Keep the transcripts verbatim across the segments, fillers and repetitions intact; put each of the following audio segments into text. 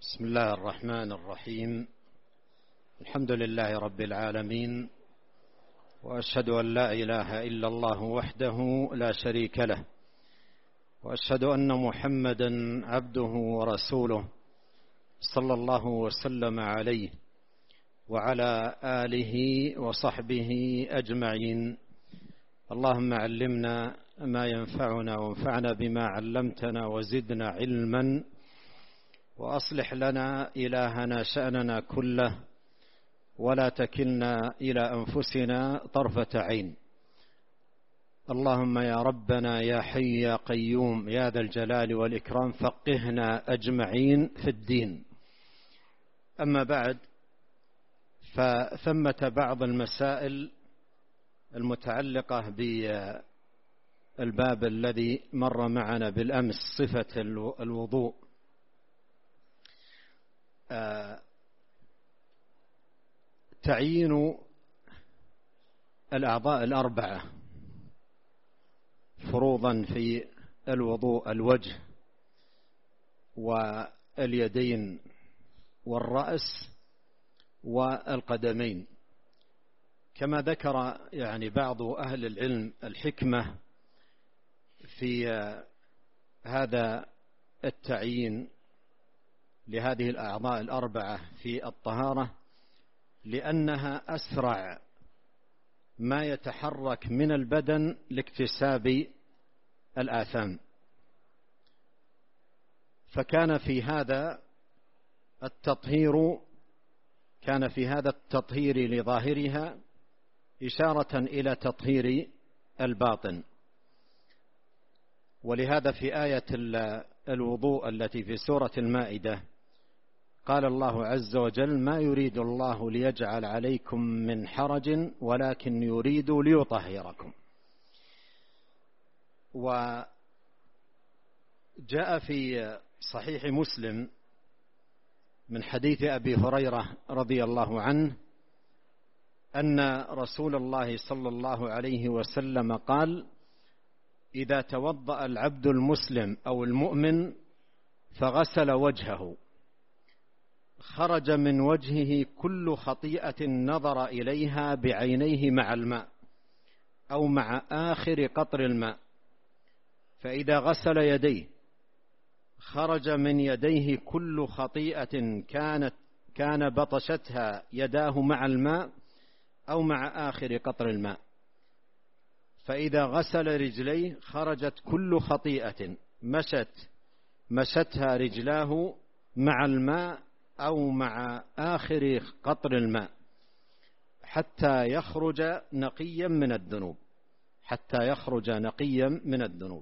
بسم الله الرحمن الرحيم. الحمد لله رب العالمين، وأشهد أن لا إله إلا الله وحده لا شريك له، وأشهد أن محمدا عبده ورسوله صلى الله وسلم عليه وعلى آله وصحبه أجمعين. اللهم علمنا ما ينفعنا وانفعنا بما علمتنا وزدنا علما، وأصلح لنا إلهنا شأننا كله، ولا تكلنا إلى أنفسنا طرفة عين. اللهم يا ربنا يا حي يا قيوم يا ذا الجلال والإكرام، فقهنا أجمعين في الدين. أما بعد، فثمة بعض المسائل المتعلقة بالباب الذي مر معنا بالأمس، صفة الوضوء. تعيين الأعضاء الأربعة فروضا في الوضوء: الوجه واليدين والرأس والقدمين. كما ذكر يعني بعض أهل العلم الحكمة في هذا التعيين لهذه الأعضاء الأربعة في الطهارة، لأنها أسرع ما يتحرك من البدن لاكتساب الآثام. فكان في هذا التطهير كان في هذا التطهير لظاهرها إشارة إلى تطهير الباطن. ولهذا في آية الوضوء التي في سورة المائدة قال الله عز وجل: ما يريد الله ليجعل عليكم من حرج ولكن يريد ليطهركم. وجاء في صحيح مسلم من حديث أبي هريرة رضي الله عنه أن رسول الله صلى الله عليه وسلم قال: إذا توضأ العبد المسلم أو المؤمن فغسل وجهه خرج من وجهه كل خطيئة نظر إليها بعينيه مع الماء أو مع آخر قطر الماء. فإذا غسل يديه خرج من يديه كل خطيئة كانت كان بطشتها يداه مع الماء أو مع آخر قطر الماء. فإذا غسل رجليه خرجت كل خطيئة مشت مشتها رجلاه مع الماء أو مع آخر قطر الماء، حتى يخرج نقيا من الذنوب حتى يخرج نقيا من الذنوب.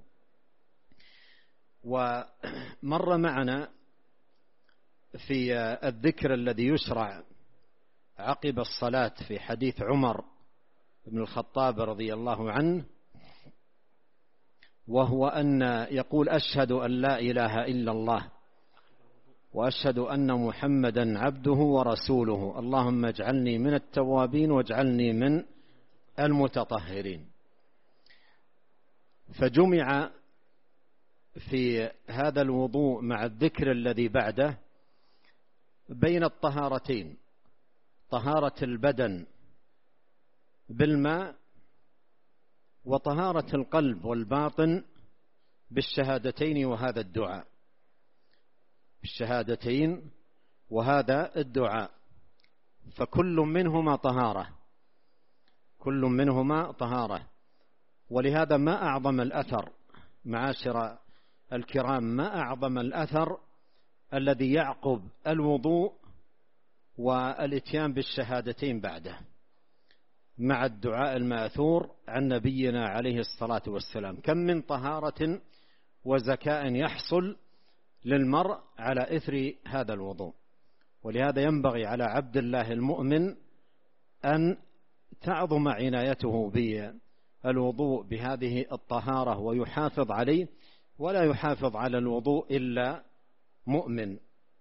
ومر معنا في الذكر الذي يشرع عقب الصلاة في حديث عمر بن الخطاب رضي الله عنه، وهو أن يقول: أشهد أن لا إله إلا الله وأشهد أن محمدا عبده ورسوله، اللهم اجعلني من التوابين واجعلني من المتطهرين. فجمع في هذا الوضوء مع الذكر الذي بعده بين الطهارتين: طهارة البدن بالماء، وطهارة القلب والباطن بالشهادتين وهذا الدعاء بالشهادتين وهذا الدعاء فكل منهما طهارة كل منهما طهارة. ولهذا ما أعظم الأثر معاشر الكرام ما أعظم الأثر الذي يعقب الوضوء والإتيان بالشهادتين بعده، مع الدعاء الماثور عن نبينا عليه الصلاة والسلام. كم من طهارة وزكاء يحصل للمرء على إثر هذا الوضوء. ولهذا ينبغي على عبد الله المؤمن أن تعظم عنايته بالوضوء بهذه الطهارة ويحافظ عليه، ولا يحافظ على الوضوء إلا مؤمن.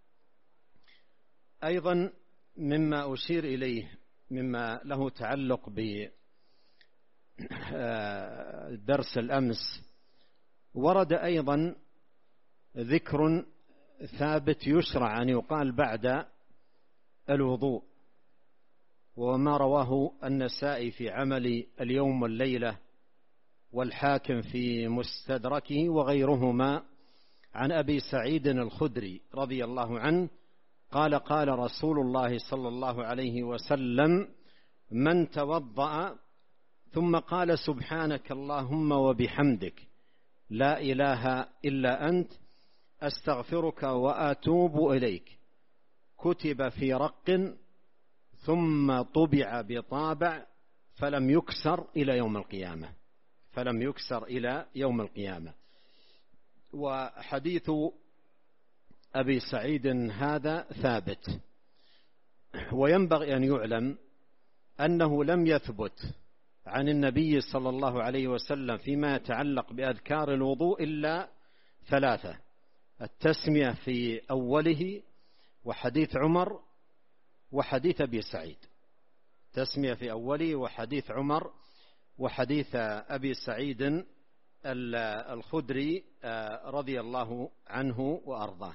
أيضا مما أشير إليه مما له تعلق بدرس الأمس، ورد أيضا ذكر ثابت يشرع أن يقال بعد الوضوء، وما رواه النسائي في عمل اليوم والليلة والحاكم في مستدركه وغيرهما عن أبي سعيد الخدري رضي الله عنه قال قال رسول الله صلى الله عليه وسلم: من توضأ ثم قال سبحانك اللهم وبحمدك لا إله إلا أنت أستغفرك وأتوب إليك كتب في رق ثم طبع بطابع فلم يكسر إلى يوم القيامة فلم يكسر إلى يوم القيامة. وحديث أبي سعيد هذا ثابت، وينبغي أن يعلم أنه لم يثبت عن النبي صلى الله عليه وسلم فيما يتعلق بأذكار الوضوء إلا ثلاثة: التسمية في أوله، وحديث عمر، وحديث أبي سعيد. تسمية في أوله وحديث عمر وحديث أبي سعيد الخدري رضي الله عنه وأرضاه.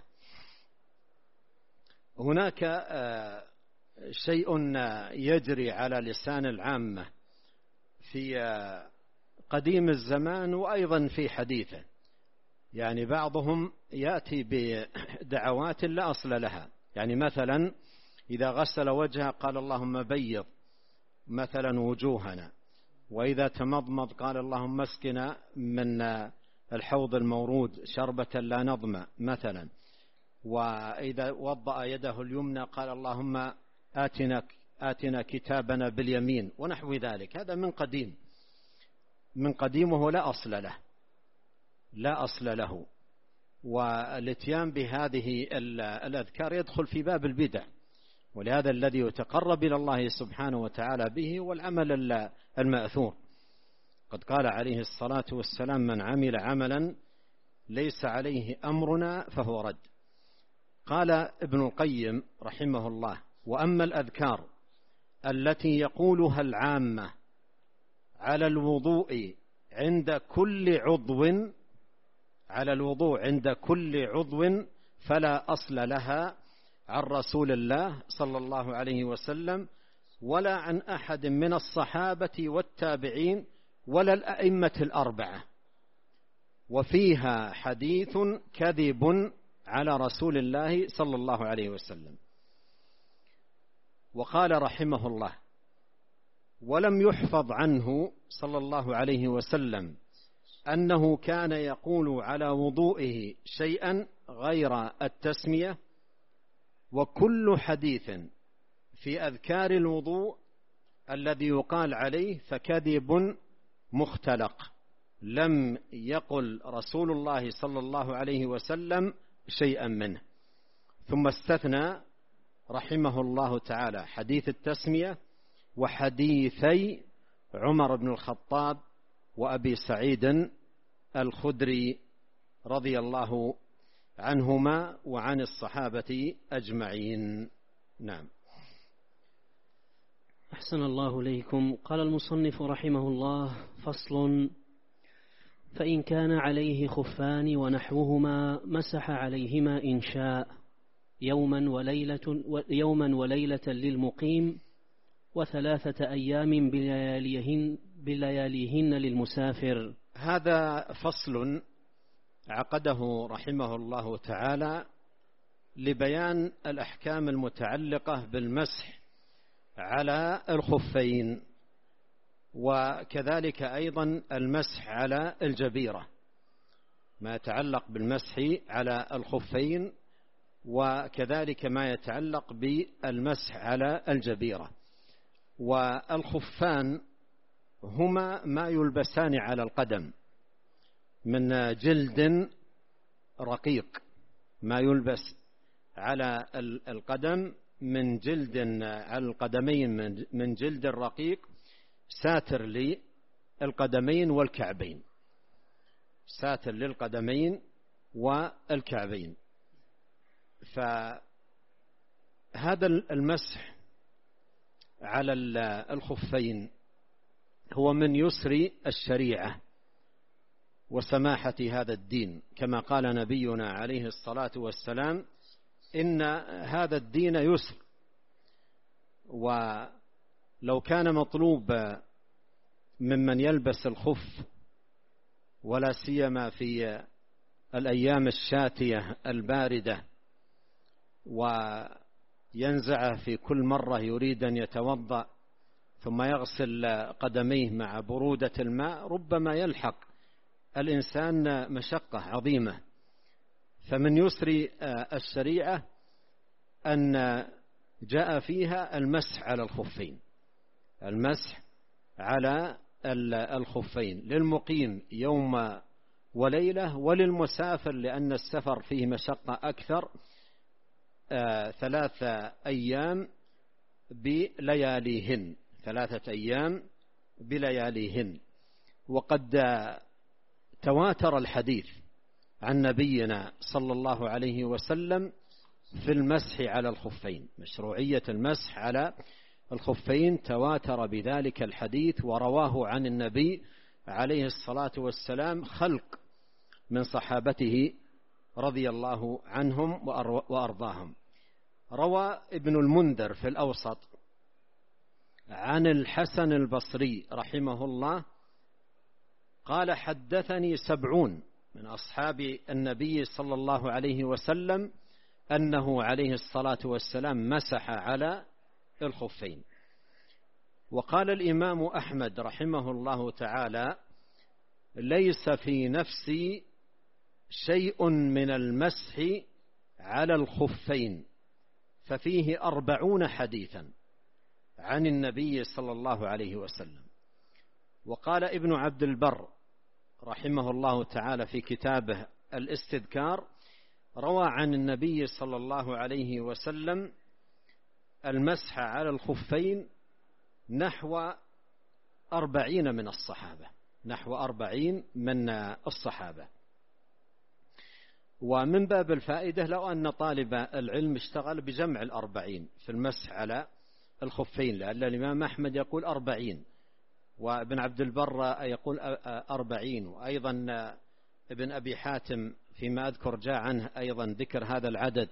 هناك شيء يجري على لسان العامة في قديم الزمان وأيضا في حديثه، يعني بعضهم يأتي بدعوات لا أصل لها، يعني مثلا إذا غسل وجهه قال اللهم بيض مثلا وجوهنا، وإذا تمضمض قال اللهم اسقنا من الحوض المورود شربة لا نظمأ مثلا، وإذا وضأ يده اليمنى قال اللهم آتنا, آتنا كتابنا باليمين ونحو ذلك. هذا من قديم من قديم وهو لا أصل له لا أصل له والاتيان بهذه الأذكار يدخل في باب البدع، ولهذا الذي يتقرب إلى الله سبحانه وتعالى به والعمل المأثور. قد قال عليه الصلاة والسلام: من عمل عملا ليس عليه أمرنا فهو رد. قال ابن القيم رحمه الله: وأما الأذكار التي يقولها العامة على الوضوء عند كل عضو على الوضوء عند كل عضو فلا أصل لها عن رسول الله صلى الله عليه وسلم ولا عن أحد من الصحابة والتابعين ولا الأئمة الأربعة، وفيها حديث كذب على رسول الله صلى الله عليه وسلم. وقال رحمه الله: ولم يحفظ عنه صلى الله عليه وسلم أنه كان يقول على وضوئه شيئا غير التسمية، وكل حديث في أذكار الوضوء الذي يقال عليه فكذب مختلق، لم يقل رسول الله صلى الله عليه وسلم شيئا منه. ثم استثنى رحمه الله تعالى حديث التسمية وحديثي عمر بن الخطاب وأبي سعيد الخدري رضي الله عنهما وعن الصحابة أجمعين. نعم. أحسن الله إليكم. قال المصنف رحمه الله: فصل: فإن كان عليه خفان ونحوهما مسح عليهما إن شاء يوما وليلة, يوما وليلة للمقيم وثلاثة أيام بلياليهن, بلياليهن للمسافر. هذا فصل عقده رحمه الله تعالى لبيان الأحكام المتعلقة بالمسح على الخفين، وكذلك أيضا المسح على الجبيرة، ما يتعلق بالمسح على الخفين، وكذلك ما يتعلق بالمسح على الجبيرة. والخفان هما ما يلبسان على القدم من جلد رقيق، ما يلبس على القدم من جلد على القدمين من جلد رقيق ساتر للقدمين والكعبين، ساتر للقدمين والكعبين. فهذا المسح على الخفين هو من يسر الشريعة، وسماحة هذا الدين، كما قال نبينا عليه الصلاة والسلام: إن هذا الدين يسر. ولو كان مطلوب ممن يلبس الخف، ولا سيما في الأيام الشاتية الباردة، وينزعه في كل مرة يريد أن يتوضأ ثم يغسل قدميه مع برودة الماء، ربما يلحق الإنسان مشقة عظيمة. فمن يسر الشريعة أن جاء فيها المسح على الخفين، المسح على الخفين للمقيم يوم وليلة، وللمسافر لأن السفر فيه مشقة أكثر ثلاثة أيام بلياليهن، ثلاثة أيام بلياليهن. وقد تواتر الحديث عن نبينا صلى الله عليه وسلم في المسح على الخفين، مشروعية المسح على الخفين تواتر بذلك الحديث، ورواه عن النبي عليه الصلاة والسلام خلق من صحابته رضي الله عنهم وأرضاهم. روى ابن المنذر في الأوسط عن الحسن البصري رحمه الله قال: حدثني سبعون من أصحاب النبي صلى الله عليه وسلم أنه عليه الصلاة والسلام مسح على الخفين. وقال الإمام أحمد رحمه الله تعالى: ليس في نفسي شيء من المسح على الخفين، ففيه أربعون حديثا عن النبي صلى الله عليه وسلم. وقال ابن عبد البر رحمه الله تعالى في كتابه الاستذكار: روى عن النبي صلى الله عليه وسلم المسح على الخفين نحو أربعين من الصحابة، نحو أربعين من الصحابة. ومن باب الفائدة لو أن طالب العلم اشتغل بجمع الأربعين في المسح على الخفين، لأن الإمام أحمد يقول أربعين، وابن عبد البر يقول أربعين، وأيضا ابن أبي حاتم فيما أذكر جاء عنه أيضا ذكر هذا العدد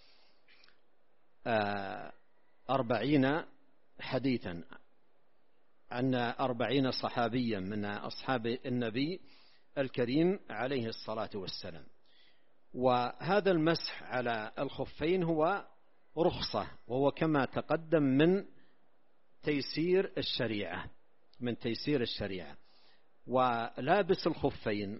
أربعين حديثا عن أربعين صحابيا من أصحاب النبي الكريم عليه الصلاة والسلام. وهذا المسح على الخفين هو رخصة، وهو كما تقدم من تيسير الشريعة، من تيسير الشريعة. ولابس الخفين،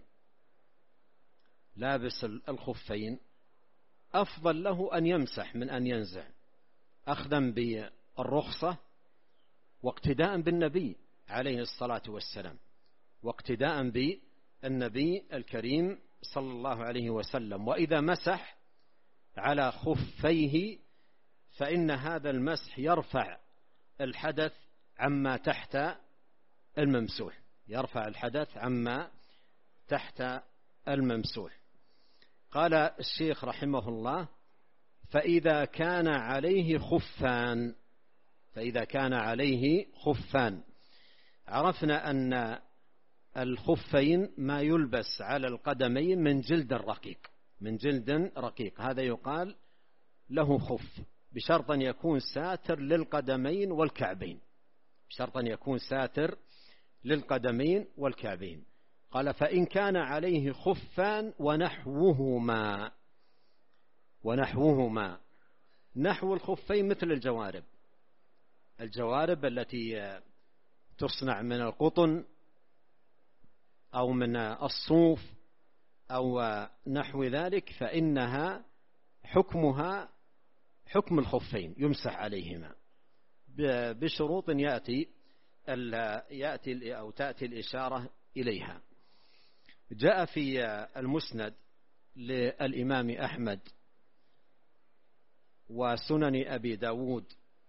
لابس الخفين أفضل له أن يمسح من أن ينزع، أخذا بالرخصة واقتداء بالنبي عليه الصلاة والسلام، واقتداء بالنبي الكريم صلى الله عليه وسلم. وإذا مسح على خفيه فإن هذا المسح يرفع الحدث عما تحت الممسوح، يرفع الحدث عما تحت الممسوح. قال الشيخ رحمه الله: فإذا كان عليه خفان، فإذا كان عليه خفان، عرفنا أن الخفين ما يلبس على القدمين من جلد رقيق، من جلد رقيق، هذا يقال له خف، بشرط أن يكون ساتر للقدمين والكعبين، بشرط أن يكون ساتر للقدمين والكعبين. قال: فإن كان عليه خفان ونحوهما، ونحوهما نحو الخفين مثل الجوارب، الجوارب التي تصنع من القطن أو من الصوف أو نحو ذلك، فإنها حكمها حكم الخفين، يمسح عليهما بشروط يأتي يأتي أو تأتي الإشارة إليها. جاء في المسند للإمام أحمد وسنن أبي داود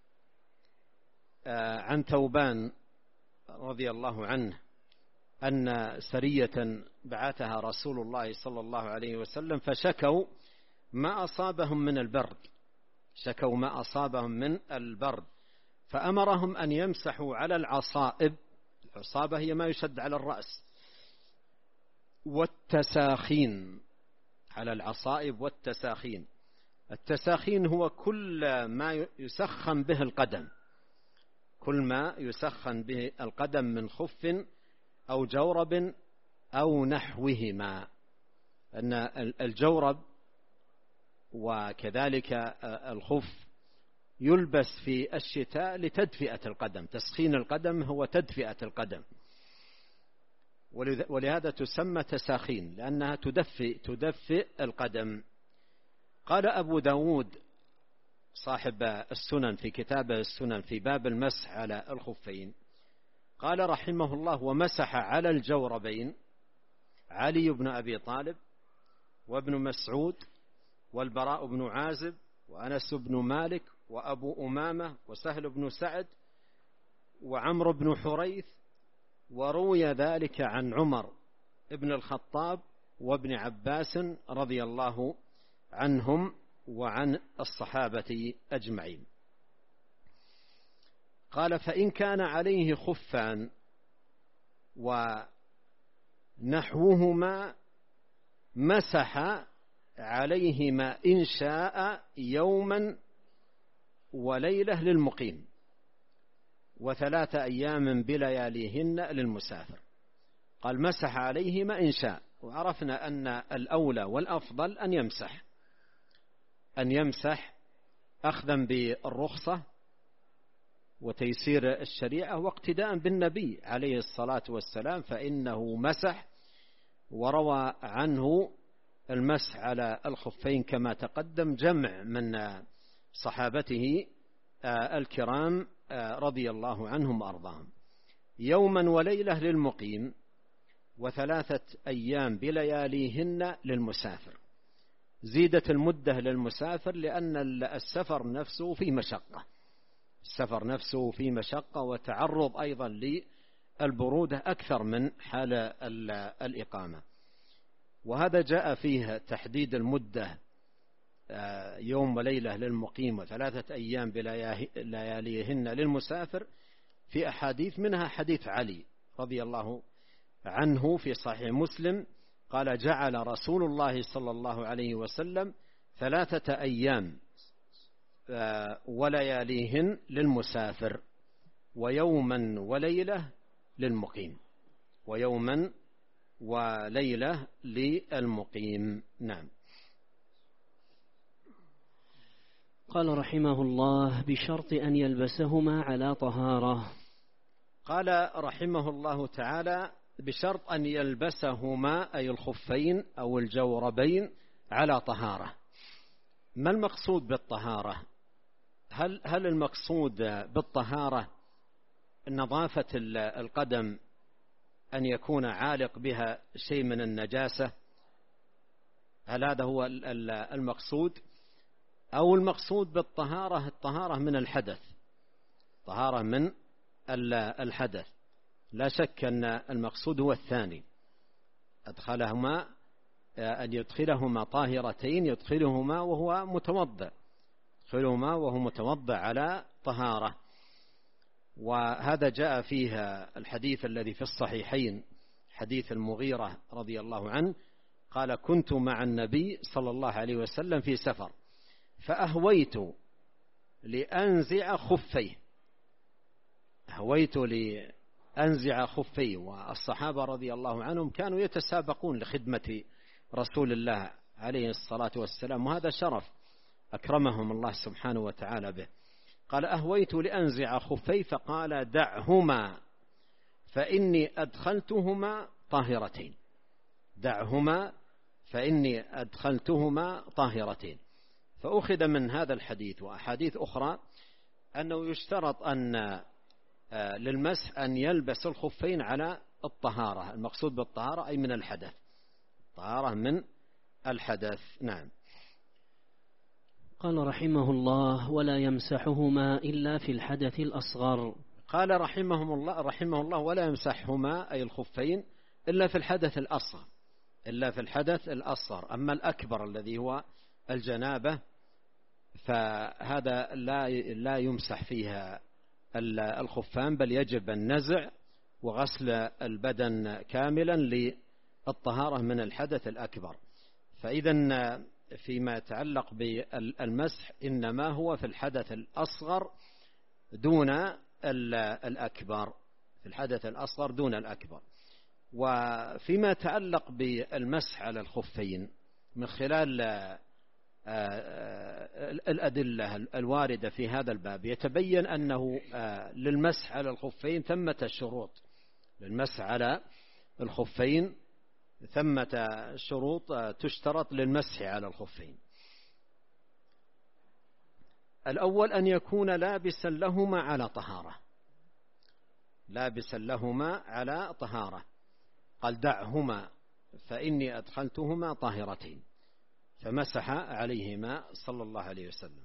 عن ثوبان رضي الله عنه أن سرية بعثها رسول الله صلى الله عليه وسلم فشكوا ما أصابهم من البرد، شكوا ما أصابهم من البرد، فأمرهم أن يمسحوا على العصائب. العصابة هي ما يشد على الرأس، والتساخين، على العصائب والتساخين. التساخين هو كل ما يسخن به القدم، كل ما يسخن به القدم من خف أو جورب أو نحوهما. أن الجورب وكذلك الخف يلبس في الشتاء لتدفئة القدم، تسخين القدم هو تدفئة القدم، ولهذا تسمى تساخين لأنها تدفئ, تدفئ القدم. قال أبو داود صاحب السنن في كتابه السنن في باب المسح على الخفين، قال رحمه الله: ومسح على الجوربين علي بن أبي طالب وابن مسعود والبراء بن عازب وأنس بن مالك وأبو أمامة وسهل بن سعد وعمرو بن حريث، وروي ذلك عن عمر ابن الخطاب وابن عباس رضي الله عنهم وعن الصحابة أجمعين. قال: فإن كان عليه خفان ونحوهما مسح عليهما إن شاء يوما وليلة للمقيم وثلاث أيام بلياليهن للمسافر. قال: مسح عليهما إن شاء، وعرفنا أن الأولى والأفضل أن يمسح أن يمسح أخذا بالرخصة وتيسير الشريعة واقتداء بالنبي عليه الصلاة والسلام، فإنه مسح وروى عنه المسح على الخفين كما تقدم جمع من صحابته الكرام رضي الله عنهم وأرضاهم. يوما وليلة للمقيم وثلاثة أيام بلياليهن للمسافر. زيدت المدة للمسافر لأن السفر نفسه في مشقة، السفر نفسه في مشقة وتعرض أيضا للبرودة أكثر من حال الإقامة، وهذا جاء فيه تحديد المدة يوم وليلة للمقيم وثلاثة أيام بلياليهن للمسافر في أحاديث، منها حديث علي رضي الله عنه في صحيح مسلم قال: جعل رسول الله صلى الله عليه وسلم ثلاثة أيام ولياليهن للمسافر ويوما وليلة للمقيم، ويوما وليلة للمقيم. نعم. قال رحمه الله: بشرط أن يلبسهما على طهارة. قال رحمه الله تعالى: بشرط أن يلبسهما أي الخفين أو الجوربين على طهارة. ما المقصود بالطهارة؟ هل هل المقصود بالطهارة نظافة القدم، أن يكون عالق بها شيء من النجاسة؟ هل هذا هو المقصود؟ أو المقصود بالطهارة الطهارة من الحدث، طهارة من الحدث؟ لا شك أن المقصود هو الثاني، أدخلهما أن يدخلهما طاهرتين، يدخلهما وهو متوضأ، يدخلهما وهو متوضأ على طهارة. وهذا جاء فيها الحديث الذي في الصحيحين، حديث المغيرة رضي الله عنه قال: كنت مع النبي صلى الله عليه وسلم في سفر فأهويت لأنزع خفيه، أهويت لأنزع خفيه. والصحابة رضي الله عنهم كانوا يتسابقون لخدمة رسول الله عليه الصلاة والسلام، وهذا شرف أكرمهم الله سبحانه وتعالى به. قال: أهويت لأنزع خفيه فقال: دعهما فإني أدخلتهما طاهرتين، دعهما فإني أدخلتهما طاهرتين. فأخذ من هذا الحديث وأحاديث أخرى أنه يشترط أن للمسح أن يلبس الخفين على الطهارة، المقصود بالطهارة أي من الحدث، طهارة من الحدث. نعم. قال رحمه الله: ولا يمسحهما إلا في الحدث الأصغر. قال رحمه الله رحمه الله ولا يمسحهما أي الخفين إلا في الحدث الأصغر، إلا في الحدث الأصغر. أما الأكبر الذي هو الجنابة فهذا لا لا يمسح فيها الخفان، بل يجب النزع وغسل البدن كاملا الطهارة من الحدث الأكبر. فإذا فيما يتعلق بالمسح إنما هو في الحدث الأصغر دون الأكبر، في الحدث الأصغر دون الأكبر. وفيما يتعلق بالمسح على الخفين من خلال الأدلة الواردة في هذا الباب يتبين أنه للمسح على الخفين ثمة شروط، للمسح على الخفين ثمة شروط تشترط للمسح على الخفين. الأول أن يكون لابسا لهما على طهارة، لابسا لهما على طهارة، قال دعهما فإني أدخلتهما طاهرتين، فمسح عليهما صلى الله عليه وسلم.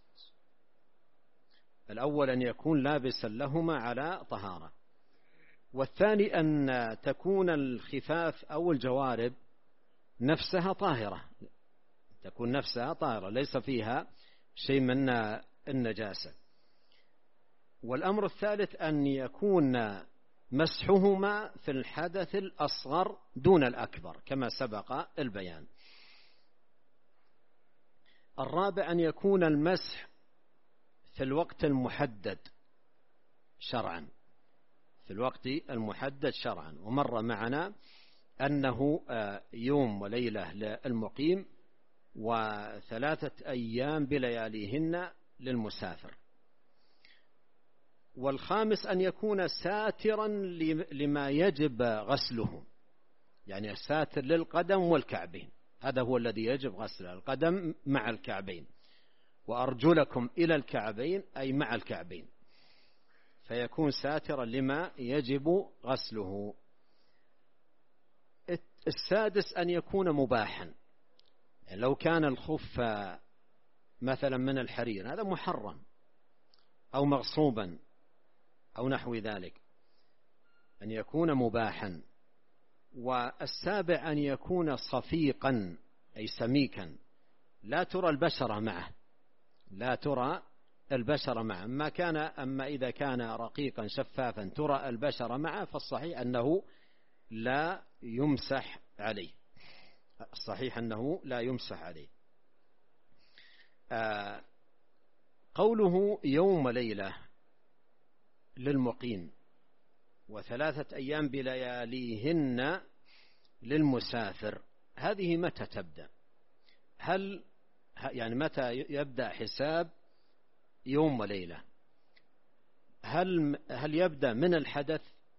الأول أن يكون لابسا لهما على طهارة. والثاني أن تكون الخفاف أو الجوارب نفسها طاهرة، تكون نفسها طاهرة ليس فيها شيء من النجاسة. والأمر الثالث أن يكون مسحهما في الحدث الأصغر دون الأكبر كما سبق البيان. الرابع أن يكون المسح في الوقت المحدد شرعا، في الوقت المحدد شرعا. ومر معنا أنه يوم وليلة للمقيم وثلاثة أيام بلياليهن للمسافر. والخامس أن يكون ساترا لما يجب غسله، يعني ساتر للقدم والكعبين، هذا هو الذي يجب غسله، القدم مع الكعبين، وأرجلكم إلى الكعبين أي مع الكعبين، فيكون ساترا لما يجب غسله. السادس أن يكون مباحا، يعني لو كان الخف مثلا من الحرير هذا محرم أو مغصوبا أو نحو ذلك، أن يكون مباحا. والسابع أن يكون صفيقا أي سميكا لا ترى البشرة معه، لا ترى البشرة معه. أما كان أما إذا كان رقيقا شفافا ترى البشرة معه فالصحيح أنه لا يمسح عليه، الصحيح أنه لا يمسح عليه. آه قوله يوم ليلة للمقيم وثلاثة أيام بلياليهن للمسافر، هذه متى تبدأ؟ هل يعني متى يبدأ حساب يوم وليلة؟ هل هل يبدأ من الحدث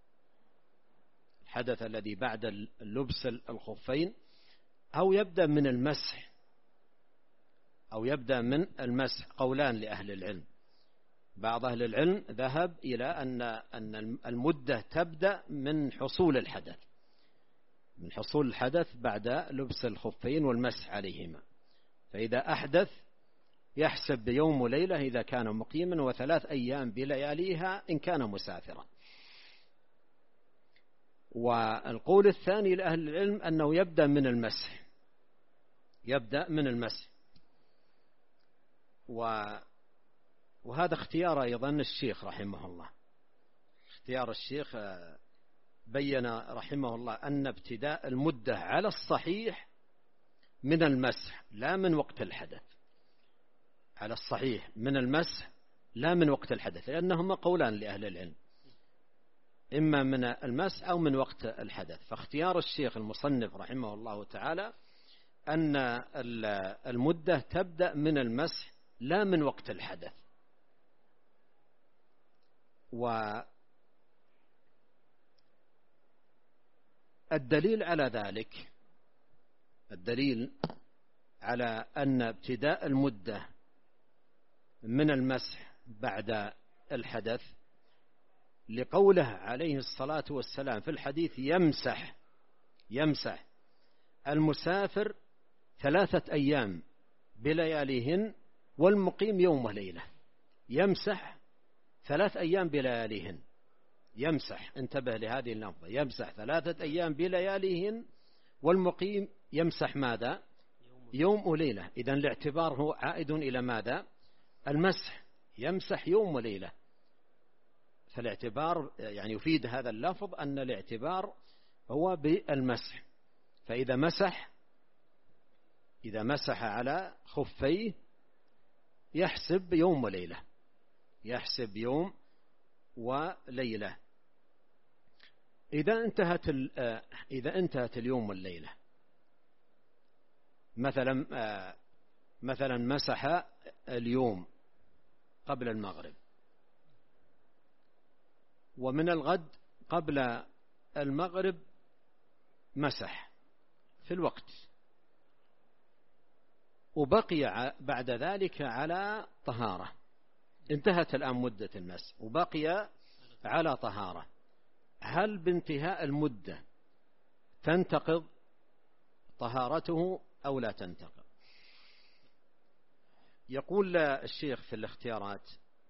الحدث الذي بعد اللبس الخفين، أو يبدأ من المسح، أو يبدأ من المسح؟ قولان لأهل العلم. بعض أهل العلم ذهب إلى أن أن المدة تبدأ من حصول الحدث، من حصول الحدث بعد لبس الخفين والمسح عليهما. فإذا أحدث يحسب بيوم وليلة إذا كان مقيما، وثلاث أيام بلياليها إن كان مسافرا. والقول الثاني لأهل العلم أنه يبدأ من المسح، يبدأ من المسح. وهذا اختيار أيضا الشيخ رحمه الله، اختيار الشيخ بين رحمه الله أن ابتداء المدة على الصحيح من المسح لا من وقت الحدث، على الصحيح من المسح لا من وقت الحدث، لأنهما قولان لأهل العلم، إما من المسح أو من وقت الحدث. فاختيار الشيخ المصنف رحمه الله تعالى أن المدة تبدأ من المسح لا من وقت الحدث. والدليل على ذلك، الدليل على أن ابتداء المدة من المسح بعد الحدث لقوله عليه الصلاة والسلام في الحديث يمسح يمسح المسافر ثلاثة أيام بلياليهن والمقيم يوم وليلة. يمسح ثلاث أيام بلياليهن، يمسح، انتبه لهذه اللفظة، يمسح ثلاثة أيام بلياليهن والمقيم يمسح ماذا؟ يوم وليلة. إذن الاعتبار هو عائد إلى ماذا؟ المسح، يمسح يوم وليلة. فالاعتبار يعني يفيد هذا اللفظ أن الاعتبار هو بالمسح. فإذا مسح إذا مسح على خفيه يحسب يوم وليلة، يحسب يوم وليلة. إذا انتهت إذا انتهت اليوم والليلة، مثلا مثلا مسح اليوم قبل المغرب، ومن الغد قبل المغرب مسح في الوقت، وبقي بعد ذلك على طهارة، انتهت الآن مدة المسح وبقي على طهارة، هل بانتهاء المدة تنتقض طهارته أو لا تنتقض؟ يقول الشيخ في الاختيارات: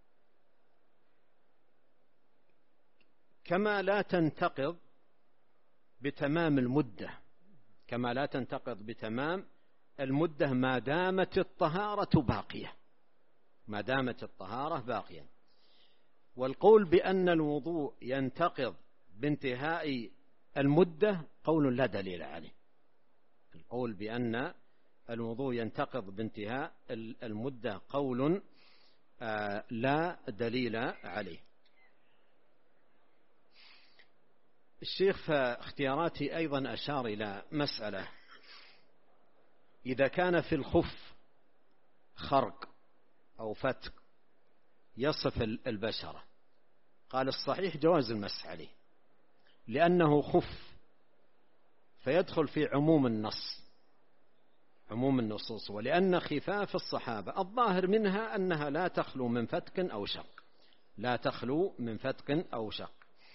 كما لا تنتقض بتمام المدة كما لا تنتقض بتمام المدة ما دامت الطهارة باقية ما دامت الطهارة باقية. والقول بأن الوضوء ينتقض بانتهاء المدة قول لا دليل عليه. القول بأن الوضوء ينتقض بانتهاء المدة قول لا دليل عليه. الشيخ في اختياراتي أيضا أشار إلى مسألة: إذا كان في الخف خرق أو فتق يصف البشرة، قال الصحيح جواز المسح عليه لأنه خف، فيدخل في عموم النص عموم النصوص، ولأن خفاف الصحابة الظاهر منها أنها لا تخلو من فتق أو شق لا تخلو من فتق أو شق.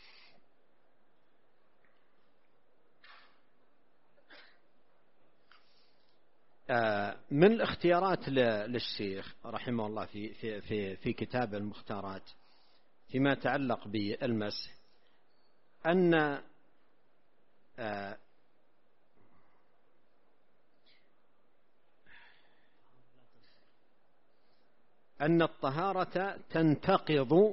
من الاختيارات للشيخ رحمه الله في في في في كتاب المختارات فيما يتعلق بالمسح أن أن الطهارة تنتقض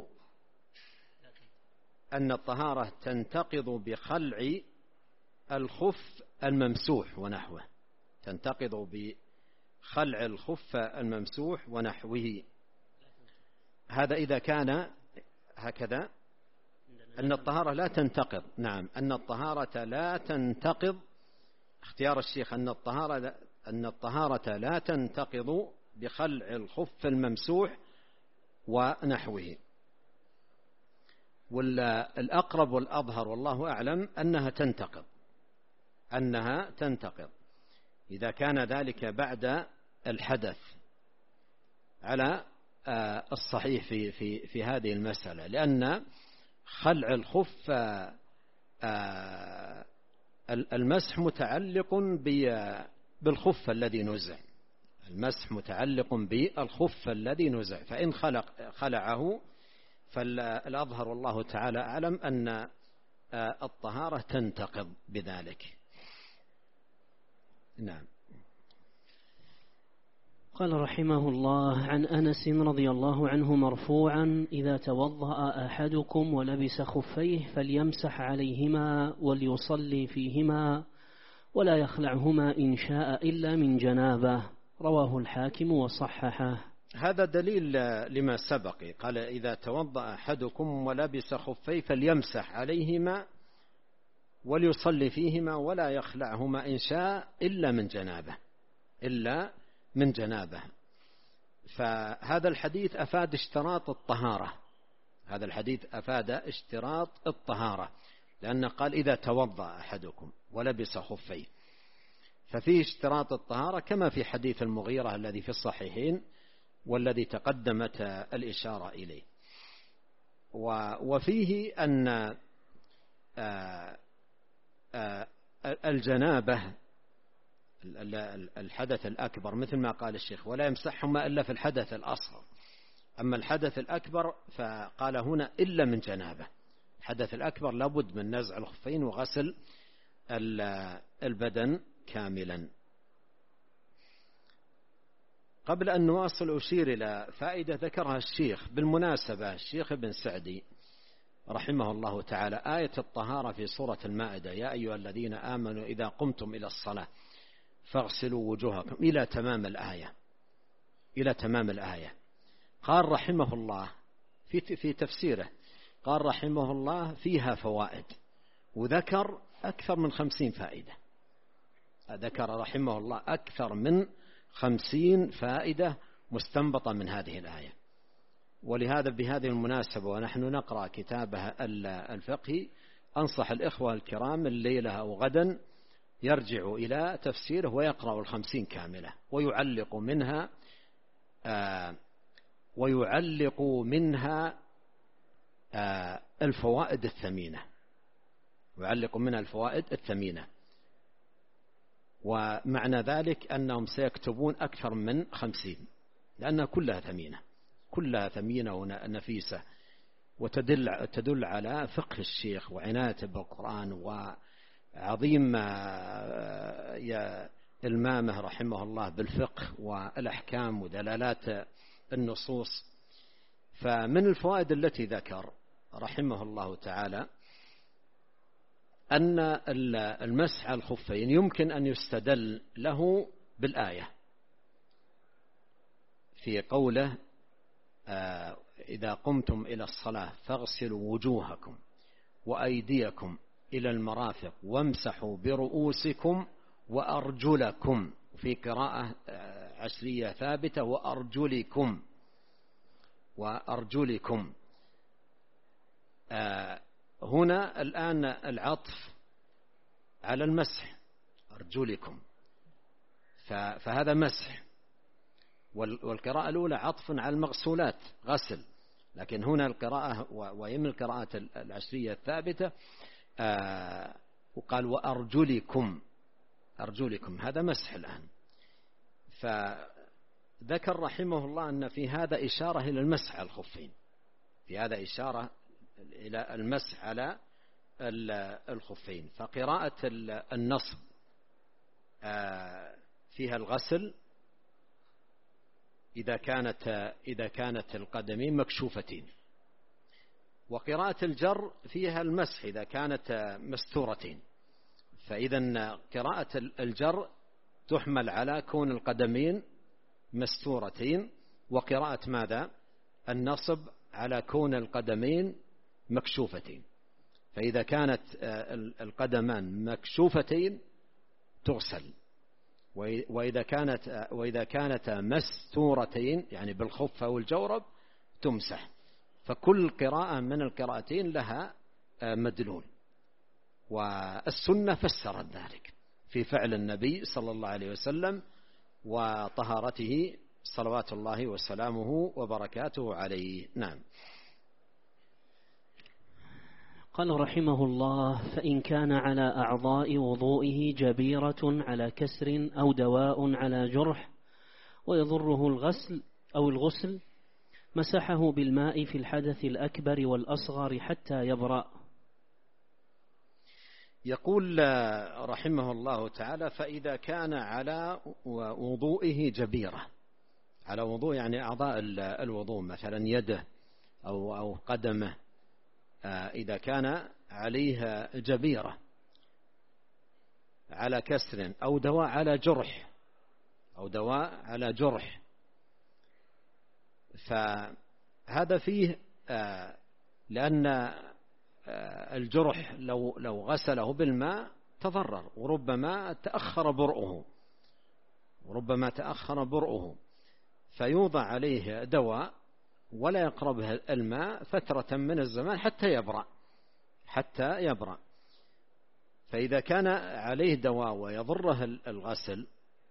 أن الطهارة تنتقض بخلع الخف الممسوح ونحوه تنتقض بخلع الخف الممسوح ونحوه. هذا إذا كان هكذا أن الطهارة لا تنتقض نعم أن الطهارة لا تنتقض اختيار الشيخ أن الطهارة أن الطهارة لا تنتقض بخلع الخف الممسوح ونحوه. والأقرب والأظهر والله أعلم أنها تنتقض أنها تنتقض إذا كان ذلك بعد الحدث على الصحيح في في في هذه المسألة، لأن خلع الخف المسح متعلق بالخف الذي نزع المسح متعلق بالخف الذي نزع فإن خلق خلعه فالأظهر والله تعالى أعلم أن الطهارة تنتقض بذلك. نعم. قال رحمه الله: عن أنس رضي الله عنه مرفوعا: إذا توضأ أحدكم ولبس خفيه فليمسح عليهما وليصلي فيهما ولا يخلعهما إن شاء إلا من جنابه. رواه الحاكم وصححه. هذا دليل لما سبق، قال: إذا توضأ أحدكم ولبس خفيه فليمسح عليهما وليصلي فيهما ولا يخلعهما إن شاء إلا من جنابه إلا من جنابه. فهذا الحديث أفاد اشتراط الطهارة هذا الحديث أفاد اشتراط الطهارة لأنه قال: إذا توضأ أحدكم ولبس خفيه، ففيه اشتراط الطهارة كما في حديث المغيرة الذي في الصحيحين والذي تقدمت الإشارة إليه. وفيه أن الجنابة الحدث الأكبر مثل ما قال الشيخ: ولا يمسحهما إلا في الحدث الأصغر. أما الحدث الأكبر فقال هنا إلا من جنابه. الحدث الأكبر لابد من نزع الخفين وغسل البدن كاملا. قبل أن نواصل أشير إلى فائدة ذكرها الشيخ بالمناسبة. الشيخ ابن سعدي رحمه الله تعالى آية الطهارة في سورة المائدة: يا أيها الذين آمنوا إذا قمتم إلى الصلاة فاغسلوا وجوهكم، إلى تمام الآية، إلى تمام الآية. قال رحمه الله في في تفسيره، قال رحمه الله: فيها فوائد، وذكر أكثر من خمسين فائدة، ذكر رحمه الله أكثر من خمسين فائدة مستنبطة من هذه الآية. ولهذا بهذه المناسبة ونحن نقرأ كتابه الفقهي أنصح الإخوة الكرام الليلة أو غدا يرجعوا إلى تفسيره ويقرأوا الخمسين كاملة، ويعلق منها آه ويعلق منها آه الفوائد الثمينة، يعلق منها الفوائد الثمينة. ومعنى ذلك أنهم سيكتبون أكثر من خمسين، لأنها كلها ثمينة، كلها ثمينة ونفيسة، وتدل تدل على فقه الشيخ وعنايته بالقرآن وعظيم إلمامه رحمه الله بالفقه والأحكام ودلالات النصوص. فمن الفوائد التي ذكر رحمه الله تعالى أن المسح على الخفين يمكن أن يستدل له بالآية في قوله: آه إذا قمتم إلى الصلاة فاغسلوا وجوهكم وأيديكم إلى المرافق وامسحوا برؤوسكم وأرجلكم، في قراءة عشرية ثابتة: وأرجلكم وأرجلكم. آه هنا الآن العطف على المسح، أرجلكم، فهذا مسح، والقراءة الأولى عطف على المغسولات غسل، لكن هنا القراءة ويم القراءات العشرية الثابتة آه وقال وأرجلكم، أرجلكم، هذا مسح الآن. فذكر رحمه الله أن في هذا إشارة إلى المسح على الخفين، في هذا إشارة إلى المسح على الخفين. فقراءة النصب فيها الغسل إذا كانت إذا كانت القدمين مكشوفتين، وقراءة الجر فيها المسح إذا كانت مستورتين. فإذا قراءة الجر تحمل على كون القدمين مستورتين، وقراءة ماذا؟ النصب على كون القدمين مكشوفتين. فإذا كانت القدمان مكشوفتين تغسل، وإذا كانت وإذا كانت مستورتين يعني بالخف أو الجورب تمسح. فكل قراءة من القراءتين لها مدلول، والسنة فسرت ذلك في فعل النبي صلى الله عليه وسلم وطهارته صلوات الله وسلامه وبركاته عليه. نعم. قال رحمه الله: فإن كان على أعضاء وضوئه جبيرة على كسر أو دواء على جرح ويضره الغسل أو الغسل مسحه بالماء في الحدث الأكبر والأصغر حتى يبرأ. يقول رحمه الله تعالى: فإذا كان على وضوئه جبيرة، على وضوء يعني أعضاء الوضوء مثلا يده أو أو قدمه، إذا كان عليها جبيرة على كسر أو دواء على جرح أو دواء على جرح، فهذا فيه لأن الجرح لو لو غسله بالماء تضرر، وربما تأخر برؤه وربما تأخر برؤه فيوضع عليه دواء ولا يقربه الماء فترة من الزمان حتى يبرأ حتى يبرأ. فإذا كان عليه دواء ويضره الغسل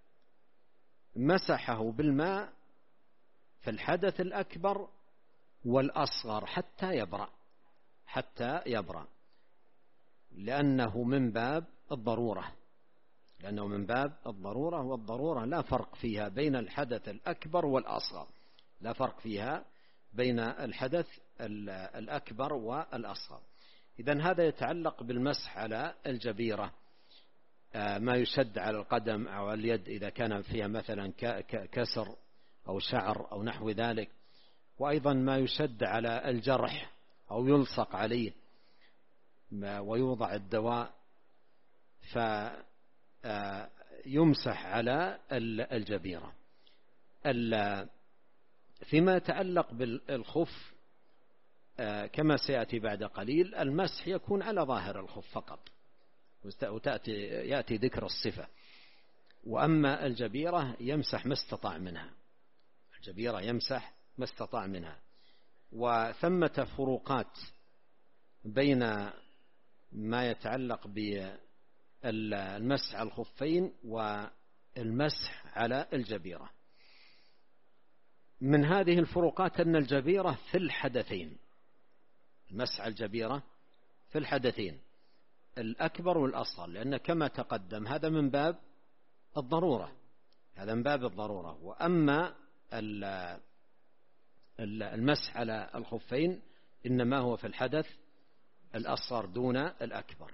مسحه بالماء في الحدث الأكبر والأصغر حتى يبرأ حتى يبرأ لأنه من باب الضرورة لأنه من باب الضرورة والضرورة لا فرق فيها بين الحدث الأكبر والأصغر، لا فرق فيها بين الحدث الأكبر والأصغر. إذن هذا يتعلق بالمسح على الجبيرة، ما يشد على القدم أو اليد إذا كان فيها مثلا كسر أو شعر أو نحو ذلك، وأيضا ما يشد على الجرح أو يلصق عليه ويوضع الدواء فيمسح على الجبيرة. فيما يتعلق بالخف كما سيأتي بعد قليل، المسح يكون على ظاهر الخف فقط، وتأتي يأتي ذكر الصفة. وأما الجبيرة يمسح ما استطاع منها، الجبيرة يمسح ما استطاع منها. وثمة فروقات بين ما يتعلق بالمسح على الخفين والمسح على الجبيرة. من هذه الفروقات أن الجبيرة في الحدثين، المسح على الجبيرة في الحدثين الأكبر والأصغر، لأن كما تقدم هذا من باب الضرورة، هذا من باب الضرورة. وأما المسح على الخفين إنما هو في الحدث الأصغر دون الأكبر.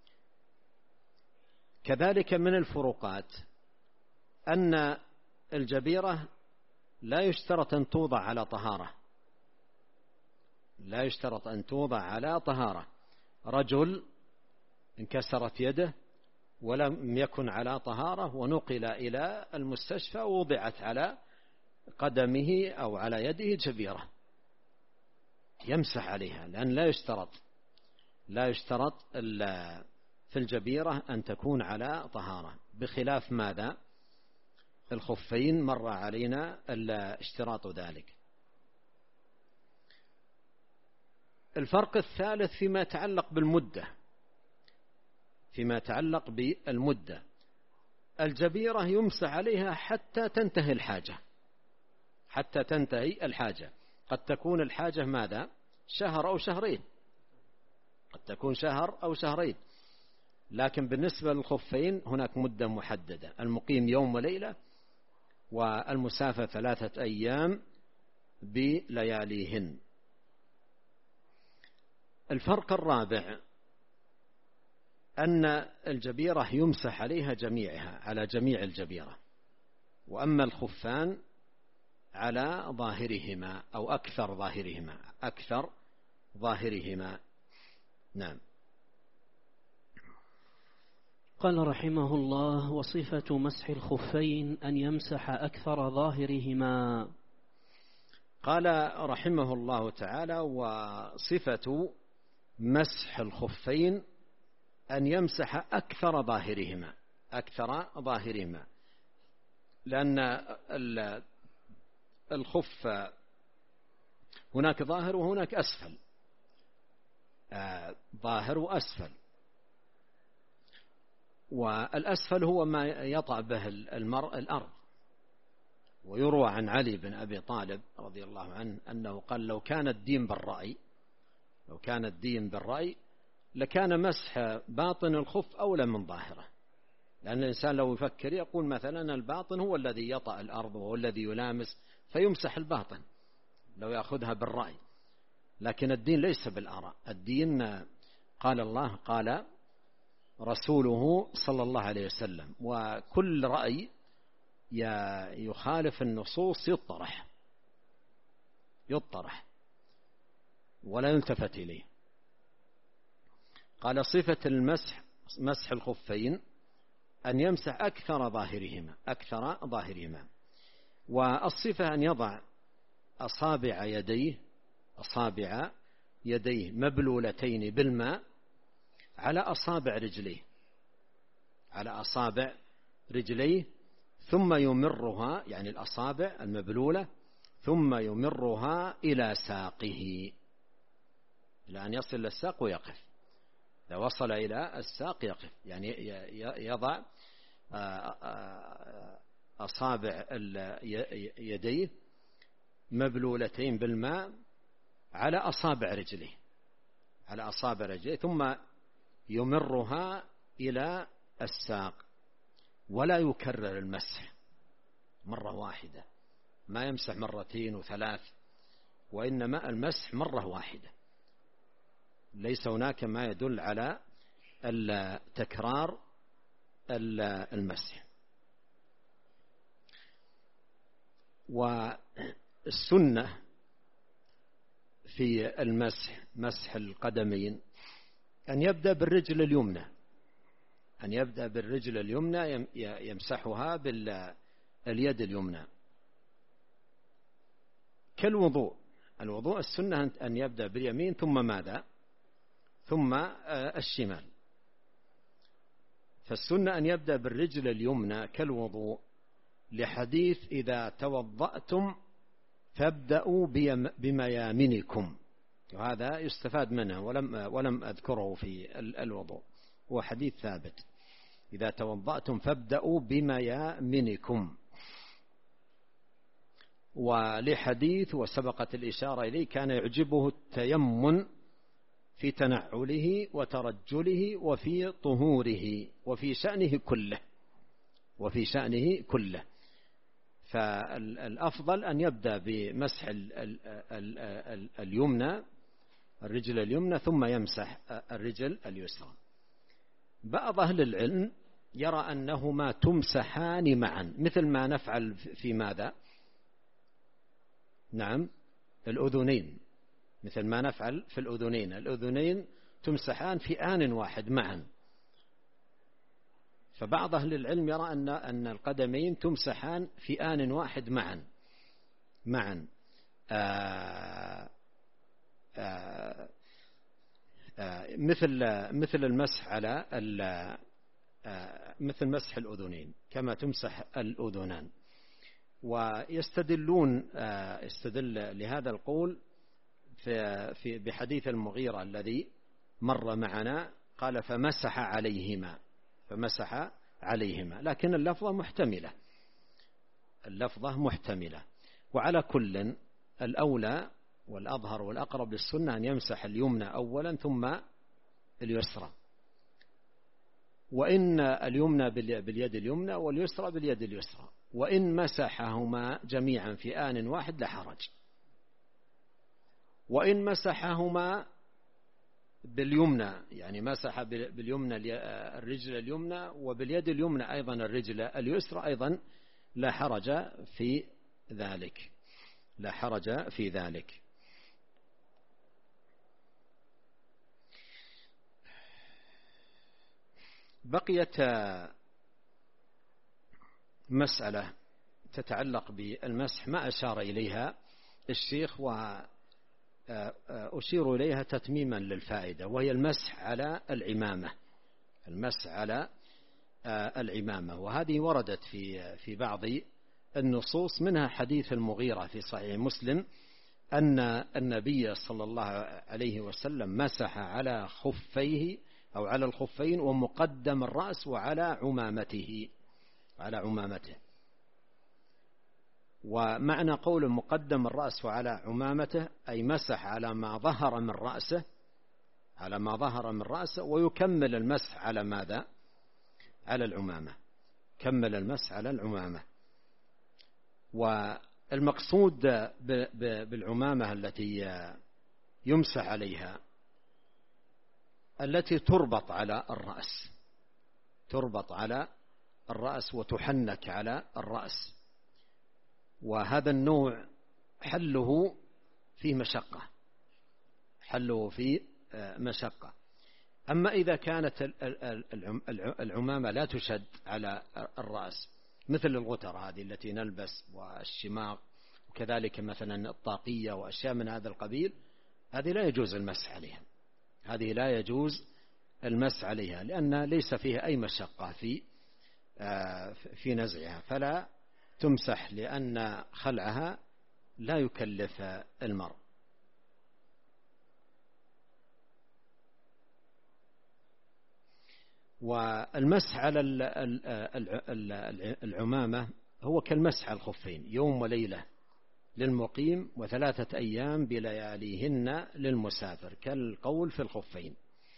كذلك من الفروقات أن الجبيرة لا يشترط أن توضع على طهارة، لا يشترط أن توضع على طهارة. رجل انكسرت يده ولم يكن على طهارة ونقل إلى المستشفى ووضعت على قدمه أو على يده جبيرة، يمسح عليها، لأن لا يشترط لا يشترط في الجبيرة أن تكون على طهارة، بخلاف ماذا؟ الخفين مر علينا اشتراط ذلك. الفرق الثالث فيما يتعلق بالمدة، فيما يتعلق بالمدة الجبيرة يمسح عليها حتى تنتهي الحاجة، حتى تنتهي الحاجة. قد تكون الحاجة ماذا؟ شهر أو شهرين، قد تكون شهر أو شهرين. لكن بالنسبة للخفين هناك مدة محددة، المقيم يوم وليلة، والمسافة ثلاثة أيام بلياليهن. الفرق الرابع أن الجبيرة يمسح عليها جميعها، على جميع الجبيرة، وأما الخفان على ظاهرهما أو أكثر ظاهرهما، أكثر ظاهرهما. نعم. قال رحمه الله: وصفة مسح الخفين أن يمسح أكثر ظاهرهما. قال رحمه الله تعالى: وصفة مسح الخفين أن يمسح أكثر ظاهرهما، أكثر ظاهرهما، لأن الخف هناك ظاهر وهناك أسفل، ظاهر وأسفل. والأسفل هو ما يطأ به المرء الأرض. ويروى عن علي بن أبي طالب رضي الله عنه أنه قال: لو كان الدين بالرأي لو كان الدين بالرأي لكان مسح باطن الخف أولى من ظاهره، لأن الإنسان لو يفكر يقول مثلا الباطن هو الذي يطأ الأرض وهو الذي يلامس، فيمسح الباطن لو يأخذها بالرأي. لكن الدين ليس بالآراء، الدين قال الله قال رسوله صلى الله عليه وسلم، وكل رأي يخالف النصوص يطرح يطرح ولا يلتفت إليه. قال: صفة المسح مسح الخفين أن يمسح أكثر ظاهرهما، أكثر ظاهرهما. والصفة أن يضع أصابع يديه أصابع يديه مبلولتين بالماء على أصابع رجليه على أصابع رجليه ثم يمرها، يعني الأصابع المبلولة، ثم يمرها إلى ساقه، إلى أن يصل للساق ويقف. إذا وصل إلى الساق يقف، يعني يضع أصابع يديه مبلولتين بالماء على أصابع رجليه على أصابع رجليه ثم يمرها إلى الساق، ولا يكرر المسح مرة واحدة، ما يمسح مرتين وثلاث، وإنما المسح مرة واحدة. ليس هناك ما يدل على تكرار المسح. والسنة في المسح مسح القدمين أن يبدأ بالرجل اليمنى أن يبدأ بالرجل اليمنى يمسحها باليد اليمنى كالوضوء. الوضوء السنة أن يبدأ باليمين ثم ماذا؟ ثم الشمال. فالسنة أن يبدأ بالرجل اليمنى كالوضوء لحديث إذا توضأتم فابدأوا بميامنكم، وهذا يستفاد منه ولم ولم أذكره في الوضوء، هو حديث ثابت إذا توضأتم فابدأوا بميامنكم. ولحديث وسبقت الإشارة إليه كان يعجبه التيمن في تنعله وترجله وفي طهوره وفي شأنه كله وفي شأنه كله فالأفضل أن يبدأ بمسح اليمنى الرجل اليمنى ثم يمسح الرجل اليسرى. بعض أهل العلم يرى أنهما تمسحان معا مثل ما نفعل في ماذا؟ نعم الأذنين، مثل ما نفعل في الأذنين الأذنين تمسحان في آن واحد معا. فبعض أهل العلم يرى أن أن القدمين تمسحان في آن واحد معا معا آآ آآ آآ مثل مثل المسح على مثل مسح الأذنين كما تمسح الأذنان. ويستدلون يستدل لهذا القول في في بحديث المغيرة الذي مر معنا قال فمسح عليهما فمسح عليهما، لكن اللفظة محتملة اللفظة محتملة. وعلى كل الأولى والأظهر والأقرب للسنة أن يمسح اليمنى أولا ثم اليسرى، وإن اليمنى باليد اليمنى واليسرى باليد اليسرى، وإن مسحهما جميعا في آن واحد لا حرج، وإن مسحهما باليمنى يعني مسح باليمنى الرجل اليمنى وباليد اليمنى أيضا الرجل اليسرى أيضا لا حرج في ذلك لا حرج في ذلك. بقيت مسألة تتعلق بالمسح ما أشار إليها الشيخ وأشير إليها تتميما للفائدة، وهي المسح على العمامة المسح على العمامة وهذه وردت في في بعض النصوص، منها حديث المغيرة في صحيح مسلم أن النبي صلى الله عليه وسلم مسح على خفيه أو على الخفين ومقدم الرأس وعلى عمامته على عمامته. ومعنى قول مقدم الرأس وعلى عمامته أي مسح على ما ظهر من رأسه على ما ظهر من رأسه ويكمل المسح على ماذا؟ على العمامة كمل المسح على العمامة. والمقصود بالعمامة التي يمسح عليها التي تربط على الرأس تربط على الرأس وتحنك على الرأس، وهذا النوع حله في مشقة حله في مشقة. أما إذا كانت العمامة لا تشد على الرأس مثل الغتر هذه التي نلبس والشماغ وكذلك مثلا الطاقية وأشياء من هذا القبيل، هذه لا يجوز المسح عليها هذه لا يجوز المسح عليها لأن ليس فيها أي مشقة في في نزعها، فلا تمسح لأن خلعها لا يكلف المرء. والمسح على العمامة هو كالمسح على الخفين يوم وليلة للمقيم وثلاثة أيام بلياليهن للمسافر كالقول في الخفين.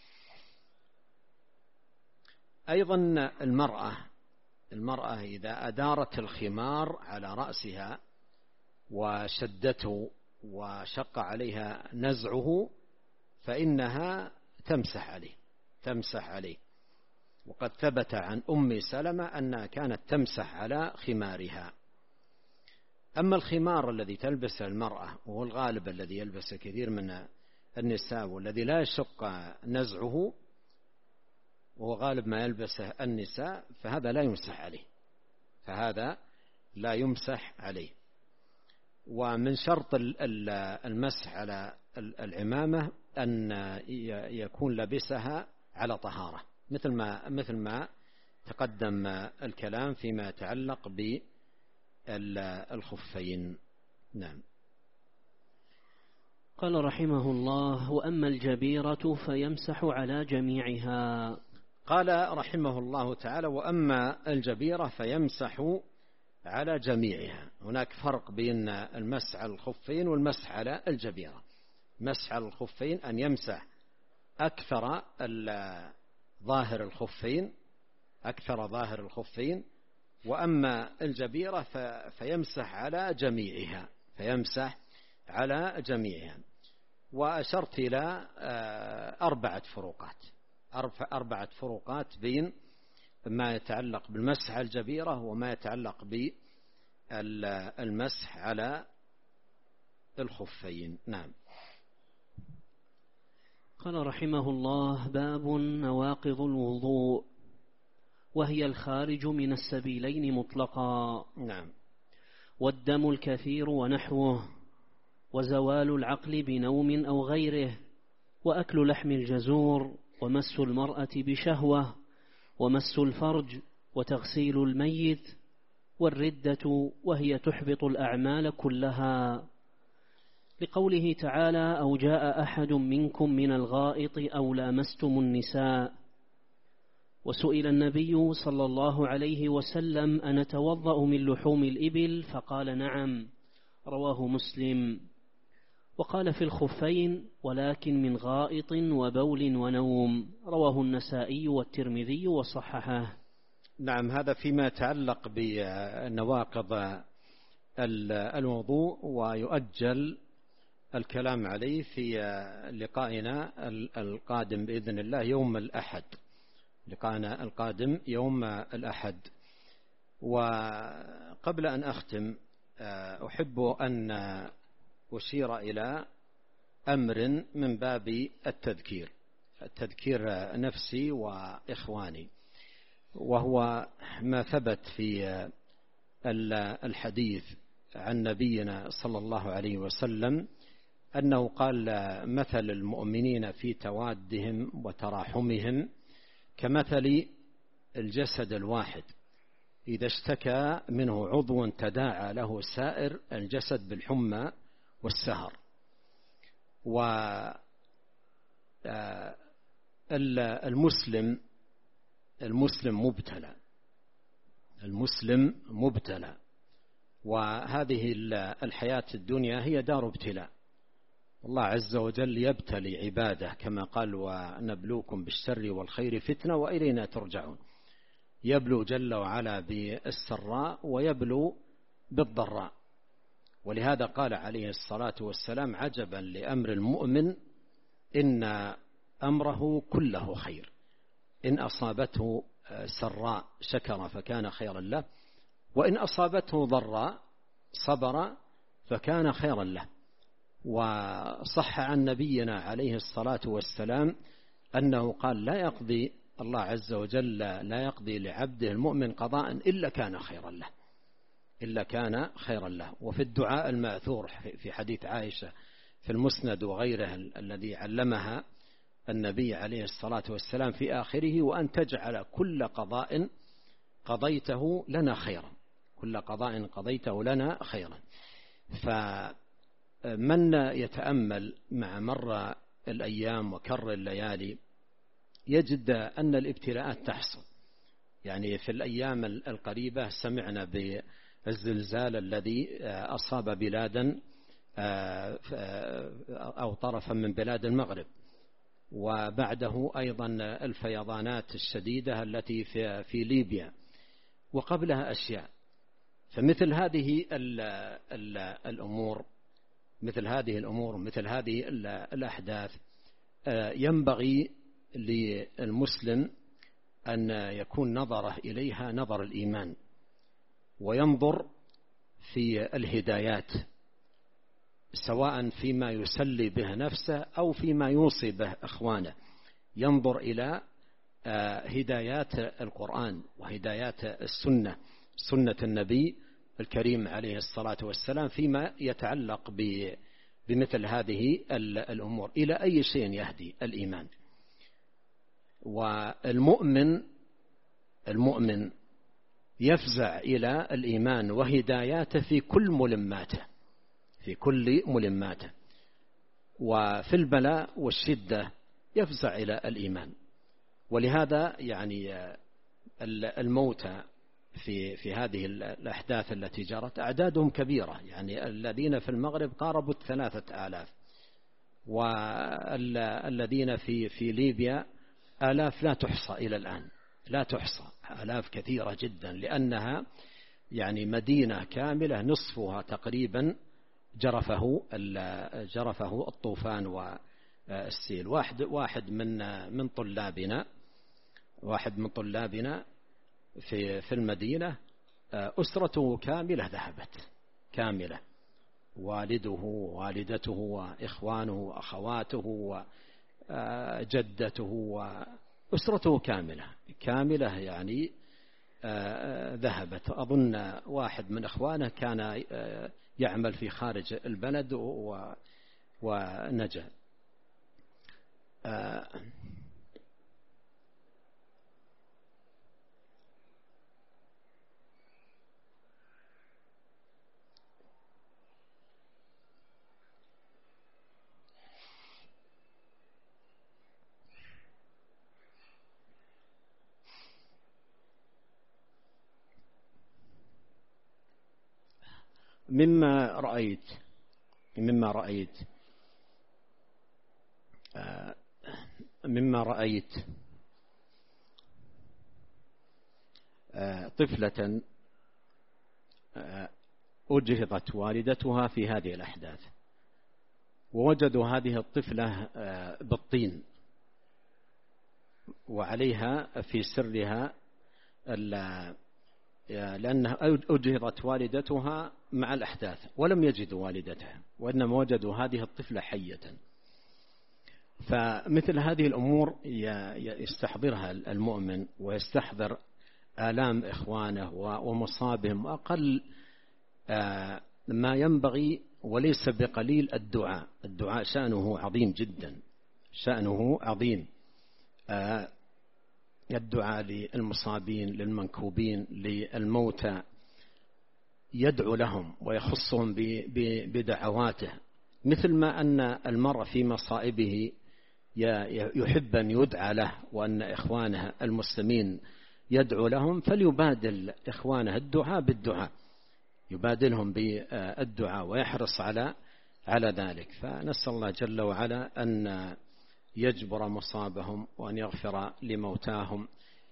أيضا المرأة المرأة إذا أدارت الخمار على رأسها وشدته وشق عليها نزعه فإنها تمسح عليه تمسح عليه وقد ثبت عن أم سلمة أنها كانت تمسح على خمارها. أما الخمار الذي تلبسه المرأة وهو الغالب الذي يلبسه كثير من النساء والذي لا يشق نزعه وهو غالب ما يلبسه النساء، فهذا لا يمسح عليه فهذا لا يمسح عليه. ومن شرط المسح على العمامة أن يكون لبسها على طهارة، مثل ما مثل ما تقدم الكلام فيما يتعلق بالخفين. نعم. قال رحمه الله: وأما الجبيرة فيمسح على جميعها. قال رحمه الله تعالى: وأما الجبيرة فيمسح على جميعها. هناك فرق بين المسح على الخفين والمسح على الجبيرة. مسح على الخفين أن يمسح أكثر ظاهر الخفين أكثر ظاهر الخفين وأما الجبيرة فيمسح على جميعها فيمسح على جميعها. وأشرت إلى أربعة فروقات أربعة فروقات بين ما يتعلق بالمسح على الجبيرة وما يتعلق بالمسح على الخفين. نعم. قال رحمه الله: باب نواقض الوضوء، وهي الخارج من السبيلين مطلقا. نعم. والدم الكثير ونحوه، وزوال العقل بنوم أو غيره، وأكل لحم الجزور، ومس المرأة بشهوة، ومس الفرج، وتغسيل الميت، والردة وهي تحبط الأعمال كلها، لقوله تعالى: أو جاء أحد منكم من الغائط أو لامستم النساء. وسئل النبي صلى الله عليه وسلم: أنتوضأ من لحوم الإبل؟ فقال: نعم، رواه مسلم. وقال في الخفين: ولكن من غائط وبول ونوم، رواه النسائي والترمذي وصححه. نعم. هذا فيما يتعلق بنواقض الوضوء، ويؤجل الكلام عليه في لقائنا القادم بإذن الله يوم الأحد لقائنا القادم يوم الأحد. وقبل أن أختم أحب أن أشير إلى أمر من باب التذكير التذكير نفسي وإخواني، وهو ما ثبت في الحديث عن نبينا صلى الله عليه وسلم أنه قال: مثل المؤمنين في توادهم وتراحمهم كمثل الجسد الواحد إذا اشتكى منه عضو تداعى له سائر الجسد بالحمى والسهر. والمسلم المسلم مبتلى المسلم مبتلى وهذه الحياة الدنيا هي دار ابتلاء. الله عز وجل يبتلي عباده كما قال: ونبلوكم بالشر والخير فتنة وإلينا ترجعون. يبلو جل وعلا بالسراء ويبلو بالضراء. ولهذا قال عليه الصلاة والسلام: عجبا لأمر المؤمن إن أمره كله خير، إن أصابته سراء شكر فكان خيرا له، وإن أصابته ضراء صبر فكان خيرا له. وصح عن نبينا عليه الصلاة والسلام أنه قال: لا يقضي الله عز وجل لا يقضي لعبده المؤمن قضاء إلا كان خيرا له إلا كان خيرا له. وفي الدعاء المأثور في حديث عائشة في المسند وغيره الذي علمها النبي عليه الصلاة والسلام في آخره: وأن تجعل كل قضاء قضيته لنا خيرا كل قضاء قضيته لنا خيرا. فمن يتأمل مع مر الأيام وكر الليالي يجد أن الابتلاءات تحصل. يعني في الأيام القريبة سمعنا بالزلزال الذي أصاب بلادا أو طرفا من بلاد المغرب، وبعده أيضا الفيضانات الشديدة التي في, في ليبيا، وقبلها أشياء. فمثل هذه ال ال الأمور مثل هذه الأمور مثل هذه الأحداث ينبغي للمسلم أن يكون نظره إليها نظر الإيمان، وينظر في الهدايات، سواء فيما يسلي به نفسه أو فيما يوصي به إخوانه، ينظر إلى هدايات القرآن وهدايات السنة، سنة النبي الكريم عليه الصلاة والسلام، فيما يتعلق بمثل هذه الأمور، إلى أي شيء يهدي الإيمان. والمؤمن المؤمن يفزع إلى الإيمان وهداياته في كل ملماته، في كل ملماته، وفي البلاء والشدة يفزع إلى الإيمان. ولهذا يعني الموتى في في هذه الأحداث التي جرت أعدادهم كبيرة، يعني الذين في المغرب قاربوا ثلاثة آلاف، والذين في في ليبيا آلاف لا تحصى إلى الآن، لا تحصى، آلاف كثيرة جدا، لأنها يعني مدينة كاملة نصفها تقريبا جرفه جرفه الطوفان والسيل. واحد واحد من من طلابنا واحد من طلابنا في في المدينة أسرته كاملة ذهبت، كاملة، والده ووالدته وإخوانه وأخواته وجدته وأسرته كاملة كاملة يعني ذهبت. أظن واحد من إخوانه كان يعمل في خارج البلد ونجا. مما رأيت مما رأيت مما رأيت طفلة أجهضت والدتها في هذه الأحداث، ووجدوا هذه الطفلة بالطين وعليها في سرها، لأنها أجهضت والدتها مع الأحداث ولم يجدوا والدتها، وإنما وجدوا هذه الطفلة حية. فمثل هذه الأمور يستحضرها المؤمن ويستحضر آلام إخوانه ومصابهم، وأقل ما ينبغي وليس بقليل الدعاء. الدعاء شأنه عظيم جدا، شأنه عظيم. الدعاء للمصابين، للمنكوبين، للموتى، يدعو لهم ويخصهم بدعواته، مثل ما أن المرء في مصائبه يحب أن يدعى له وأن إخوانه المسلمين يدعو لهم، فليبادل إخوانه الدعاء بالدعاء، يبادلهم بالدعاء ويحرص على على ذلك. فنسأل الله جل وعلا أن يجبر مصابهم وأن يغفر لموتاهم،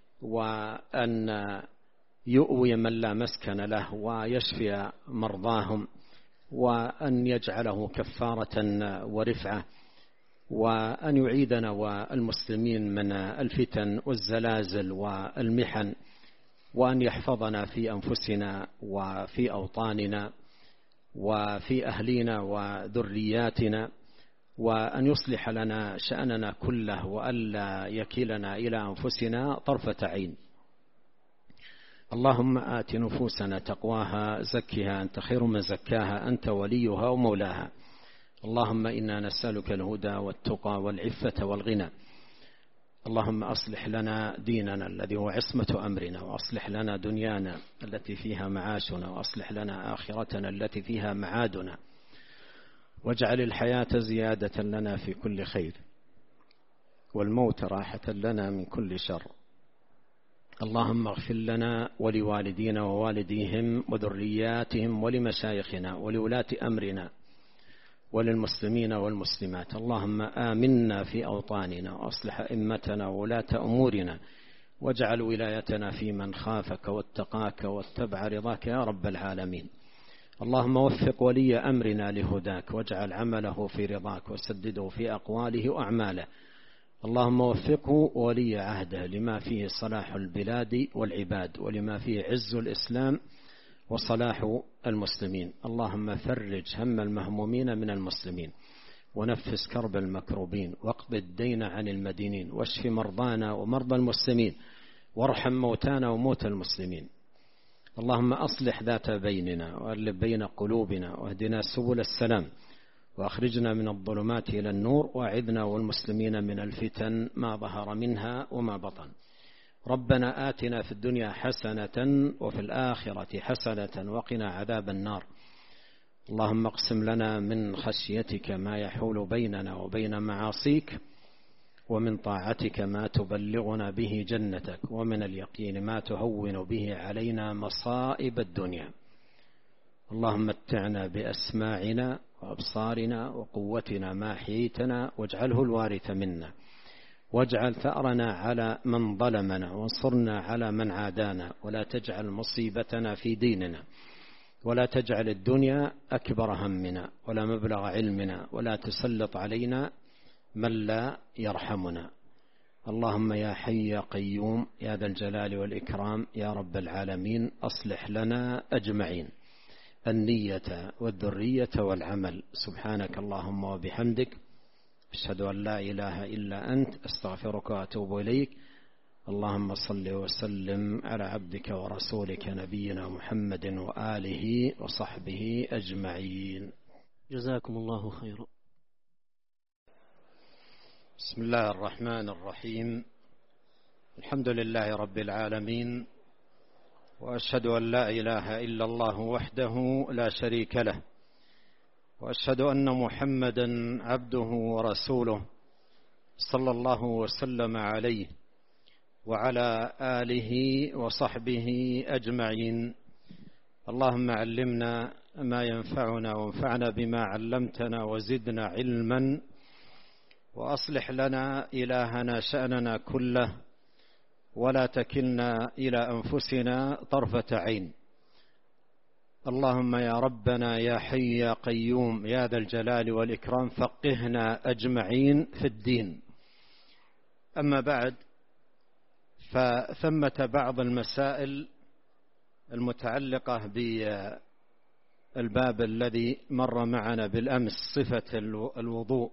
وأن يؤوي من لا مسكن له ويشفي مرضاهم، وأن يجعله كفارة ورفعة، وأن يعيدنا والمسلمين من الفتن والزلازل والمحن، وأن يحفظنا في أنفسنا وفي أوطاننا وفي أهلنا وذرياتنا، وأن يصلح لنا شأننا كله، وألا يكلنا إلى أنفسنا طرفة عين. اللهم آت نفوسنا تقواها، زكها أنت خير من زكاها، أنت وليها ومولاها. اللهم إنا نسألك الهدى والتقى والعفة والغنى. اللهم أصلح لنا ديننا الذي هو عصمة أمرنا، وأصلح لنا دنيانا التي فيها معاشنا، وأصلح لنا آخرتنا التي فيها معادنا، واجعل الحياة زيادة لنا في كل خير، والموت راحة لنا من كل شر. اللهم اغفر لنا ولوالدينا ووالديهم وذرياتهم ولمشايخنا ولولاة أمرنا وللمسلمين والمسلمات. اللهم آمنا في أوطاننا، وأصلح أئمتنا وولاة أمورنا، واجعل ولايتنا في من خافك واتقاك واتبع رضاك يا رب العالمين. اللهم وفق ولي أمرنا لهداك، واجعل عمله في رضاك، وسدده في أقواله وأعماله. اللهم وفقه ولي عهده لما فيه صلاح البلاد والعباد، ولما فيه عز الإسلام وصلاح المسلمين. اللهم فرج هم المهمومين من المسلمين، ونفس كرب المكروبين، واقض الدين عن المدينين، واشف مرضانا ومرضى المسلمين، وارحم موتانا وموتى المسلمين. اللهم أصلح ذات بيننا، وألف بين قلوبنا، واهدنا سبل السلام، وأخرجنا من الظلمات إلى النور، وأعذنا والمسلمين من الفتن ما ظهر منها وما بطن. ربنا آتنا في الدنيا حسنة وفي الآخرة حسنة وقنا عذاب النار. اللهم اقسم لنا من خشيتك ما يحول بيننا وبين معاصيك، ومن طاعتك ما تبلغنا به جنتك، ومن اليقين ما تهون به علينا مصائب الدنيا. اللهم متعنا بأسماعنا وأبصارنا وقوتنا ما حييتنا، واجعله الوارث منا، واجعل ثأرنا على من ظلمنا، وانصرنا على من عادانا، ولا تجعل مصيبتنا في ديننا، ولا تجعل الدنيا أكبر همنا ولا مبلغ علمنا، ولا تسلط علينا من لا يرحمنا. اللهم يا حي يا قيوم يا ذا الجلال والإكرام يا رب العالمين، أصلح لنا أجمعين النية والذرية والعمل. سبحانك اللهم وبحمدك، أشهد أن لا إله إلا أنت، أستغفرك وأتوب إليك. اللهم صل وسلم على عبدك ورسولك نبينا محمد وآله وصحبه أجمعين. جزاكم الله خيرا. بسم الله الرحمن الرحيم. الحمد لله رب العالمين، وأشهد أن لا إله إلا الله وحده لا شريك له، وأشهد أن محمدا عبده ورسوله صلى الله وسلم عليه وعلى آله وصحبه أجمعين. اللهم علمنا ما ينفعنا، وانفعنا بما علمتنا، وزدنا علما، وأصلح لنا إلهنا شأننا كله، ولا تكلنا إلى أنفسنا طرفة عين. اللهم يا ربنا يا حي يا قيوم يا ذا الجلال والإكرام، فقهنا أجمعين في الدين. أما بعد، فثمة بعض المسائل المتعلقة بالباب الذي مر معنا بالأمس، صفة الوضوء.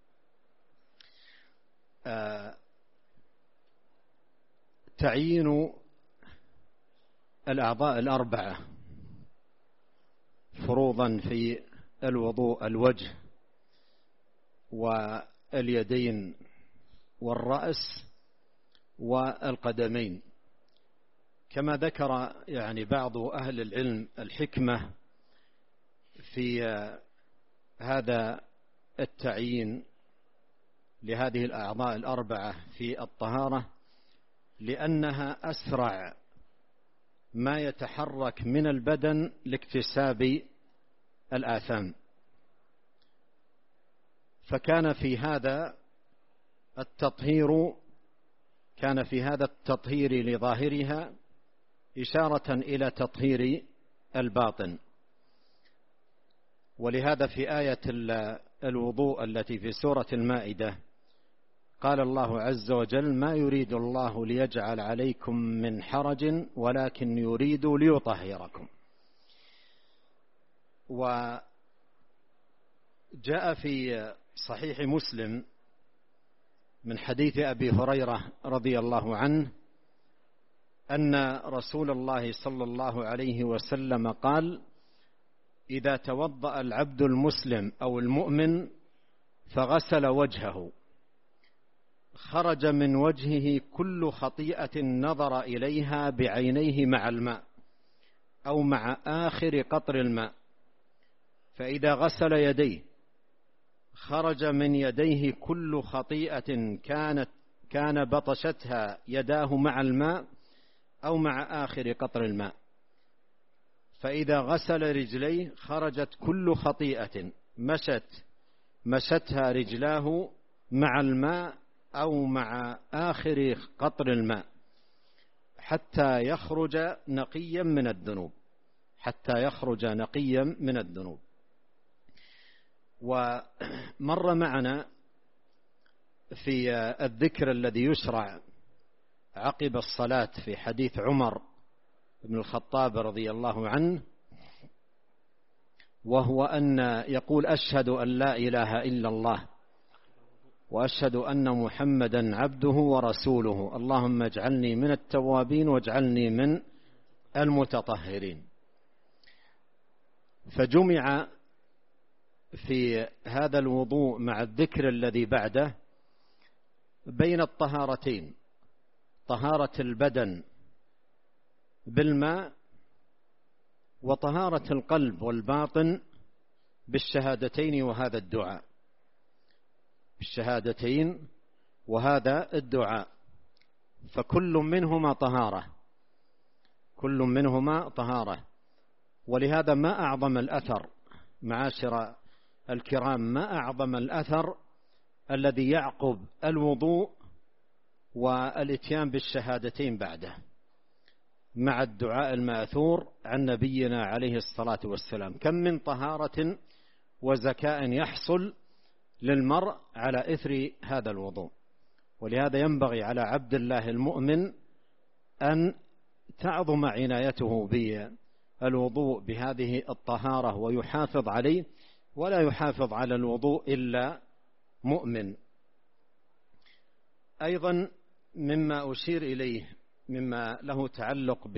تعيين الأعضاء الأربعة فروضا في الوضوء: الوجه واليدين والرأس والقدمين. كما ذكر يعني بعض أهل العلم الحكمة في هذا التعيين لهذه الأعضاء الأربعة في الطهارة، لأنها أسرع ما يتحرك من البدن لاكتساب الآثام. فكان في هذا التطهير كان في هذا التطهير لظاهرها إشارة إلى تطهير الباطن. ولهذا في آية الوضوء التي في سورة المائدة قال الله عز وجل: ما يريد الله ليجعل عليكم من حرج ولكن يريد ليطهركم. وجاء في صحيح مسلم من حديث أبي هريرة رضي الله عنه أن رسول الله صلى الله عليه وسلم قال: إذا توضأ العبد المسلم أو المؤمن فغسل وجهه خرج من وجهه كل خطيئة نظر إليها بعينيه مع الماء أو مع آخر قطر الماء. فإذا غسل يديه خرج من يديه كل خطيئة كانت كان بطشتها يداه مع الماء أو مع آخر قطر الماء. فإذا غسل رجليه خرجت كل خطيئة مشت مشتها رجلاه مع الماء أو مع آخر قطر الماء، حتى يخرج نقيا من الذنوب حتى يخرج نقيا من الذنوب. ومر معنا في الذكر الذي يشرع عقب الصلاة في حديث عمر بن الخطاب رضي الله عنه، وهو أن يقول أشهد أن لا إله إلا الله وأشهد أن محمدا عبده ورسوله اللهم اجعلني من التوابين واجعلني من المتطهرين. فجمع في هذا الوضوء مع الذكر الذي بعده بين الطهارتين، طهارة البدن بالماء وطهارة القلب والباطن بالشهادتين وهذا الدعاء، بالشهادتين وهذا الدعاء، فكل منهما طهارة، كل منهما طهارة. ولهذا ما أعظم الأثر معاشر الكرام، ما أعظم الأثر الذي يعقب الوضوء والاتيان بالشهادتين بعده مع الدعاء الماثور عن نبينا عليه الصلاة والسلام. كم من طهارة وزكاء يحصل للمرء على إثر هذا الوضوء. ولهذا ينبغي على عبد الله المؤمن أن تعظم عنايته بالوضوء بهذه الطهارة ويحافظ عليه، ولا يحافظ على الوضوء إلا مؤمن. أيضا مما أشير إليه مما له تعلق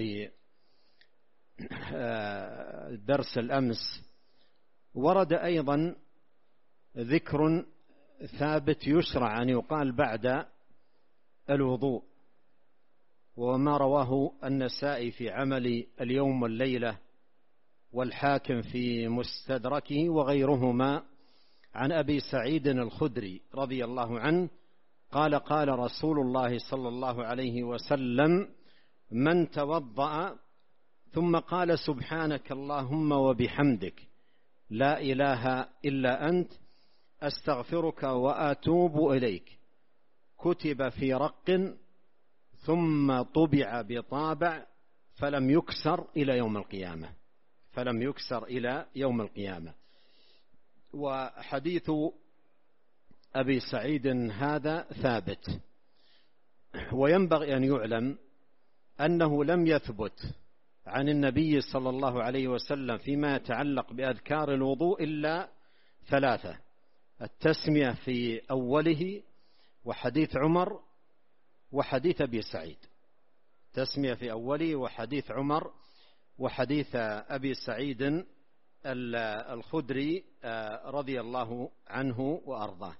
بدرس الأمس، ورد أيضا ذكر ثابت يشرع أن يقال بعد الوضوء، وما رواه النسائي في عمل اليوم والليلة والحاكم في مستدركه وغيرهما عن أبي سعيد الخدري رضي الله عنه قال قال رسول الله صلى الله عليه وسلم من توضأ ثم قال سبحانك اللهم وبحمدك لا إله إلا أنت أستغفرك وأتوب إليك كتب في رق ثم طبع بطابع فلم يكسر إلى يوم القيامة، فلم يكسر إلى يوم القيامة. وحديث أبي سعيد هذا ثابت، وينبغي أن يعلم أنه لم يثبت عن النبي صلى الله عليه وسلم فيما يتعلق بأذكار الوضوء إلا ثلاثة: التسمية في أوله، وحديث عمر، وحديث أبي سعيد. تسمية في أوله وحديث عمر وحديث أبي سعيد الخدري رضي الله عنه وأرضاه.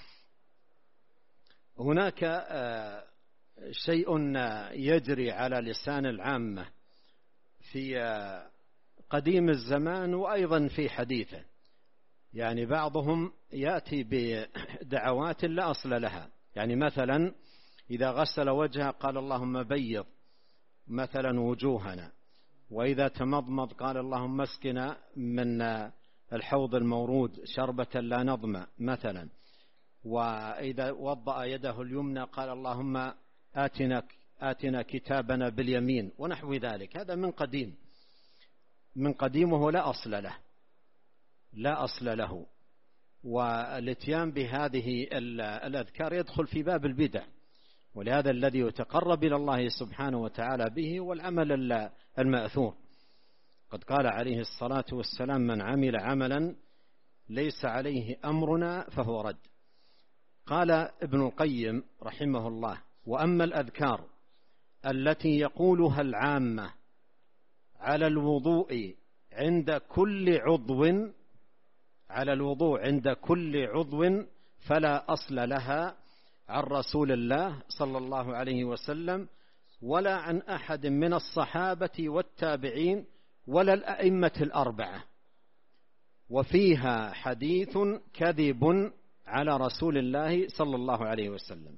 هناك شيء يجري على لسان العامة في قديم الزمان وأيضا في حديثه، يعني بعضهم يأتي بدعوات لا أصل لها، يعني مثلا إذا غسل وجهه قال اللهم بيض مثلا وجوهنا، وإذا تمضمض قال اللهم اسقنا من الحوض المورود شربة لا نظمأ مثلا، وإذا وضأ يده اليمنى قال اللهم آتنا, آتنا كتابنا باليمين ونحو ذلك. هذا من قديم، من قديمه لا أصل له، لا أصل له. والاتيان بهذه الأذكار يدخل في باب البدع، ولهذا الذي يتقرب إلى الله سبحانه وتعالى به والعمل المأثور. قد قال عليه الصلاة والسلام من عمل عملا ليس عليه أمرنا فهو رد. قال ابن القيم رحمه الله: وأما الأذكار التي يقولها العامة على الوضوء عند كل عضو على الوضوء عند كل عضو فلا أصل لها عن رسول الله صلى الله عليه وسلم ولا عن أحد من الصحابة والتابعين ولا الأئمة الأربعة، وفيها حديث كذب على رسول الله صلى الله عليه وسلم.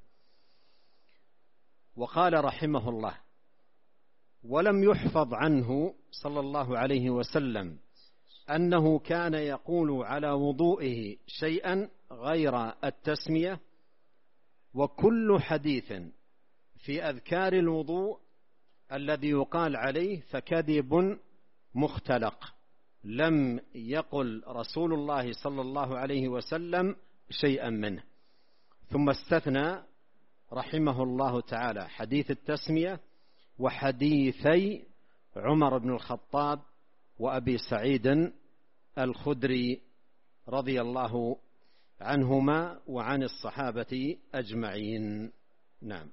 وقال رحمه الله: ولم يحفظ عنه صلى الله عليه وسلم أنه كان يقول على وضوئه شيئا غير التسمية، وكل حديث في أذكار الوضوء الذي يقال عليه فكذب مختلق، لم يقل رسول الله صلى الله عليه وسلم شيئا منه. ثم استثنى رحمه الله تعالى حديث التسمية وحديثي عمر بن الخطاب وأبي سعيد الخدري رضي الله عنهما وعن الصحابة أجمعين. نعم.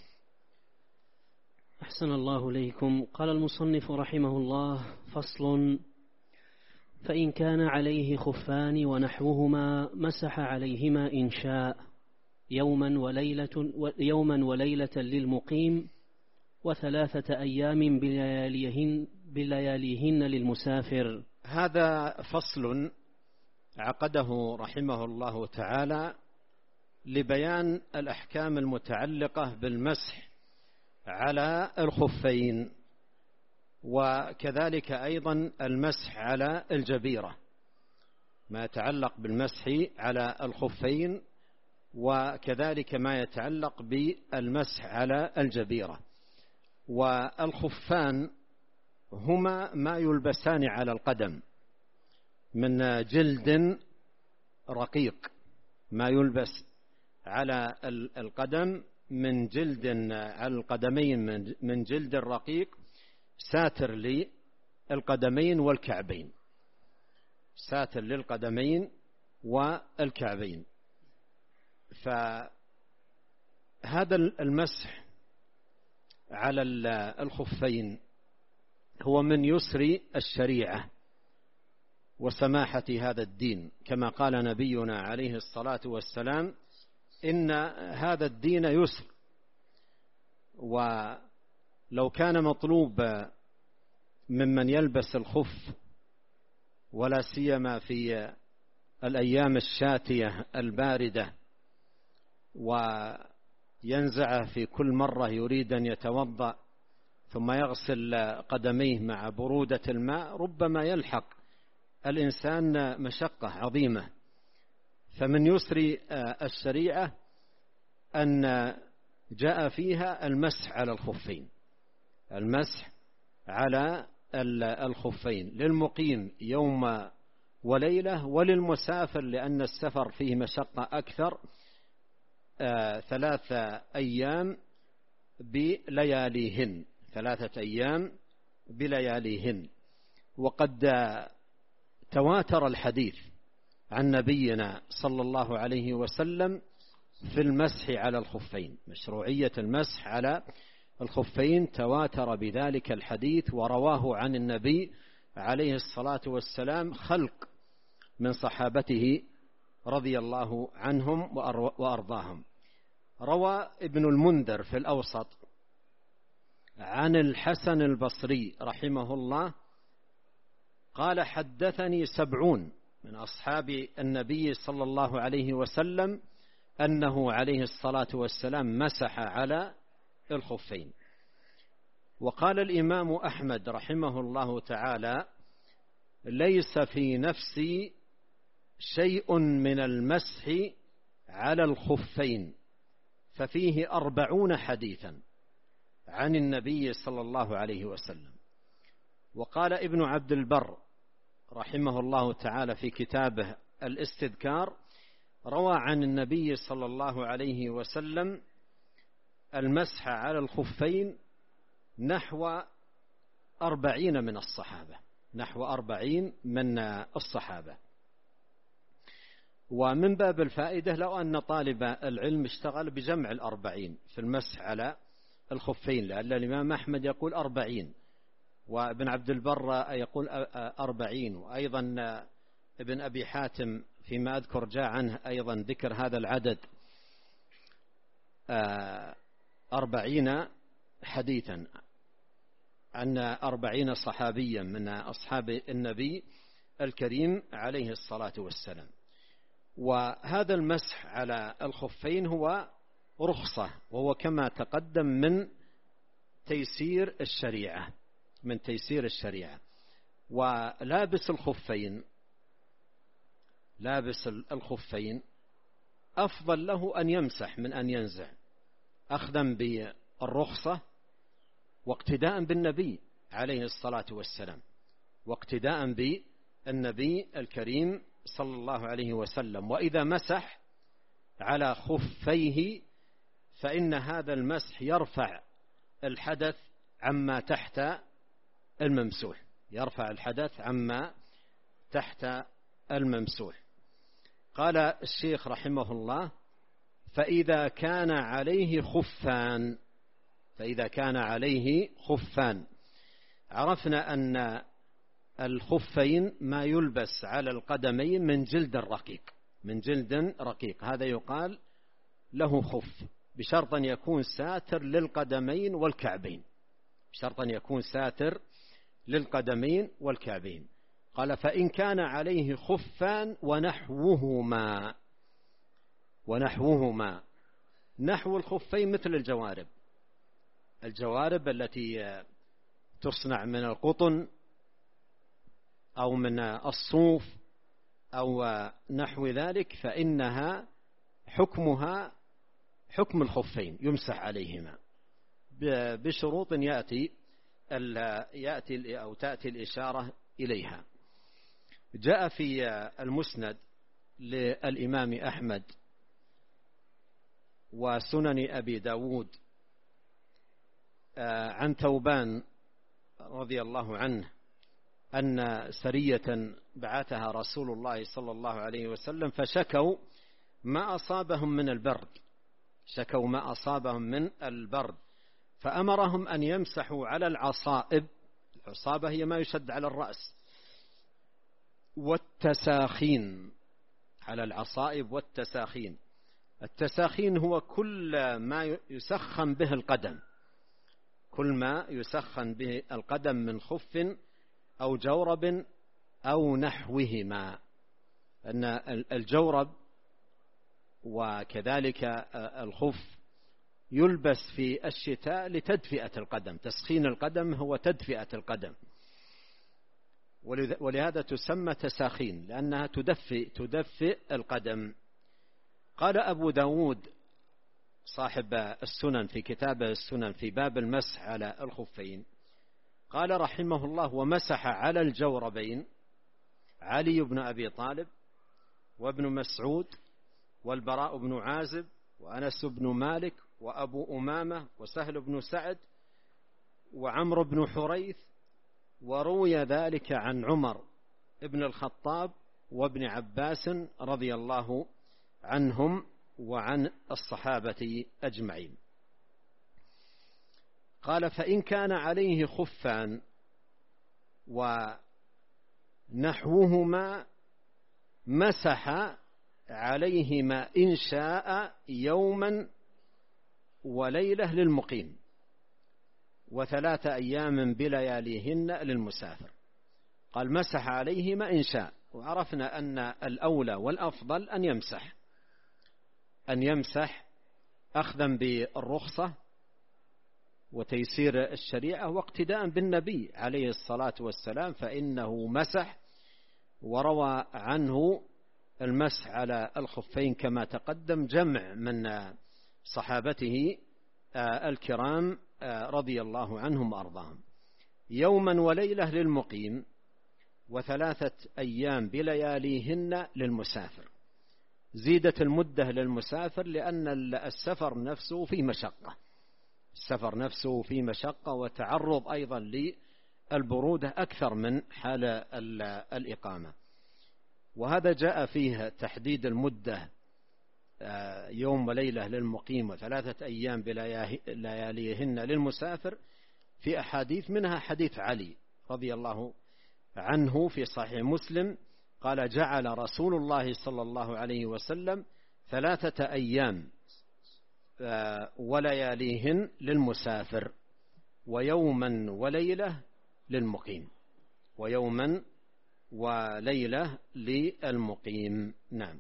أحسن الله إليكم. قال المصنف رحمه الله: فصل: فإن كان عليه خفان ونحوهما مسح عليهما إن شاء يوما وليلة, يوما وليلة للمقيم، وثلاثة أيام بلياليهن, بلياليهن للمسافر. هذا فصل عقده رحمه الله تعالى لبيان الأحكام المتعلقة بالمسح على الخفين، وكذلك أيضا المسح على الجبيرة، ما يتعلق بالمسح على الخفين، وكذلك ما يتعلق بالمسح على الجبيرة. والخفان هما ما يلبسان على القدم من جلد رقيق، ما يلبس على القدم من جلد على القدمين من جلد رقيق ساتر للقدمين والكعبين، ساتر للقدمين والكعبين. فهذا المسح على الخفين هو من يسر الشريعة وسماحة هذا الدين، كما قال نبينا عليه الصلاة والسلام: إن هذا الدين يسر. ولو كان مطلوب ممن يلبس الخف، ولا سيما في الأيام الشاتية الباردة، وينزعه في كل مرة يريد أن يتوضأ ثم يغسل قدميه مع برودة الماء، ربما يلحق الإنسان مشقة عظيمة. فمن يسر الشريعة أن جاء فيها المسح على الخفين، المسح على الخفين للمقيم يوم وليلة، وللمسافر لأن السفر فيه مشقة أكثر ثلاثة أيام بلياليهن، ثلاثة أيام بلياليهن. وقد تواتر الحديث عن نبينا صلى الله عليه وسلم في المسح على الخفين، مشروعية المسح على الخفين تواتر بذلك الحديث، ورواه عن النبي عليه الصلاة والسلام خلق من صحابته رضي الله عنهم وأرضاهم. روى ابن المنذر في الأوسط عن الحسن البصري رحمه الله قال: حدثني سبعون من أصحاب النبي صلى الله عليه وسلم أنه عليه الصلاة والسلام مسح على الخفين. وقال الإمام أحمد رحمه الله تعالى: ليس في نفسي شيء من المسح على الخفين، ففيه أربعون حديثا عن النبي صلى الله عليه وسلم. وقال ابن عبد البر رحمه الله تعالى في كتابه الاستذكار: روى عن النبي صلى الله عليه وسلم المسح على الخفين نحو أربعين من الصحابة، نحو أربعين من الصحابة. ومن باب الفائدة لو أن طالب العلم اشتغل بجمع الأربعين في المسح على الخفين، لأن الإمام أحمد يقول أربعين، وابن عبد البر يقول أربعين، وأيضا ابن أبي حاتم فيما أذكر جاء عنه أيضا ذكر هذا العدد أربعين حديثا عن أربعين صحابيا من أصحاب النبي الكريم عليه الصلاة والسلام. وهذا المسح على الخفين هو رخصة، وهو كما تقدم من تيسير الشريعة، من تيسير الشريعة. ولابس الخفين، لابس الخفين أفضل له أن يمسح من أن ينزع، أخذا بالرخصة واقتداء بالنبي عليه الصلاة والسلام، واقتداء بالنبي الكريم صلى الله عليه وسلم. وإذا مسح على خفيه فإن هذا المسح يرفع الحدث عما تحت الممسوح، يرفع الحدث عما تحت الممسوح. قال الشيخ رحمه الله: فإذا كان عليه خفان، فإذا كان عليه خفان، عرفنا أن الخفين ما يلبس على القدمين من جلد رقيق، من جلد رقيق، هذا يقال له خف، بشرط أن يكون ساتر للقدمين والكعبين، بشرط أن يكون ساتر للقدمين والكعبين. قال: فإن كان عليه خفان ونحوهما، ونحوهما، نحو الخفين مثل الجوارب، الجوارب التي تصنع من القطن أو من الصوف أو نحو ذلك، فإنها حكمها حكم الخفين، يمسح عليهما بشروط يأتي يأتي أو تأتي الإشارة إليها. جاء في المسند للإمام أحمد وسنن أبي داود عن ثوبان رضي الله عنه أن سرية بعثها رسول الله صلى الله عليه وسلم فشكوا ما أصابهم من البرد، شكوا ما أصابهم من البرد، فأمرهم أن يمسحوا على العصائب، العصابة هي ما يشد على الرأس، والتساخين، على العصائب والتساخين. التساخين هو كل ما يسخن به القدم، كل ما يسخن به القدم من خف أو جورب أو نحوهما، أن الجورب وكذلك الخف يلبس في الشتاء لتدفئة القدم، تسخين القدم هو تدفئة القدم، ولهذا تسمى تساخين لأنها تدفئ تدفئ القدم. قال أبو داود صاحب السنن في كتابه السنن في باب المسح على الخفين، قال رحمه الله: ومسح على الجوربين علي بن أبي طالب وابن مسعود والبراء بن عازب وأنس بن مالك وأبو أمامة وسهل بن سعد وعمرو بن حريث، وروي ذلك عن عمر بن الخطاب وابن عباس رضي الله عنهم وعن الصحابة أجمعين. قال: فإن كان عليه خفان ونحوهما مسح عليهما إن شاء يوما وليلة للمقيم وثلاث أيام بلياليهن للمسافر. قال: مسح عليهما إن شاء، وعرفنا أن الأولى والأفضل أن يمسح أن يمسح أخذا بالرخصة وتيسير الشريعة واقتداء بالنبي عليه الصلاة والسلام، فإنه مسح وروى عنه المسح على الخفين كما تقدم جمع من صحابته الكرام رضي الله عنهم وأرضاهم. يوما وليلة للمقيم وثلاثة أيام بلياليهن للمسافر. زيدت المدة للمسافر لأن السفر نفسه في مشقة، السفر نفسه في مشقة وتعرض أيضا للبرودة أكثر من حال الإقامة، وهذا جاء فيه تحديد المدة يوم وليلة للمقيم وثلاثة أيام بلياليهن للمسافر في أحاديث، منها حديث علي رضي الله عنه في صحيح مسلم قال: جعل رسول الله صلى الله عليه وسلم ثلاثة أيام ولياليهن للمسافر ويوما وليلة للمقيم، ويوما وليلة للمقيم. نعم.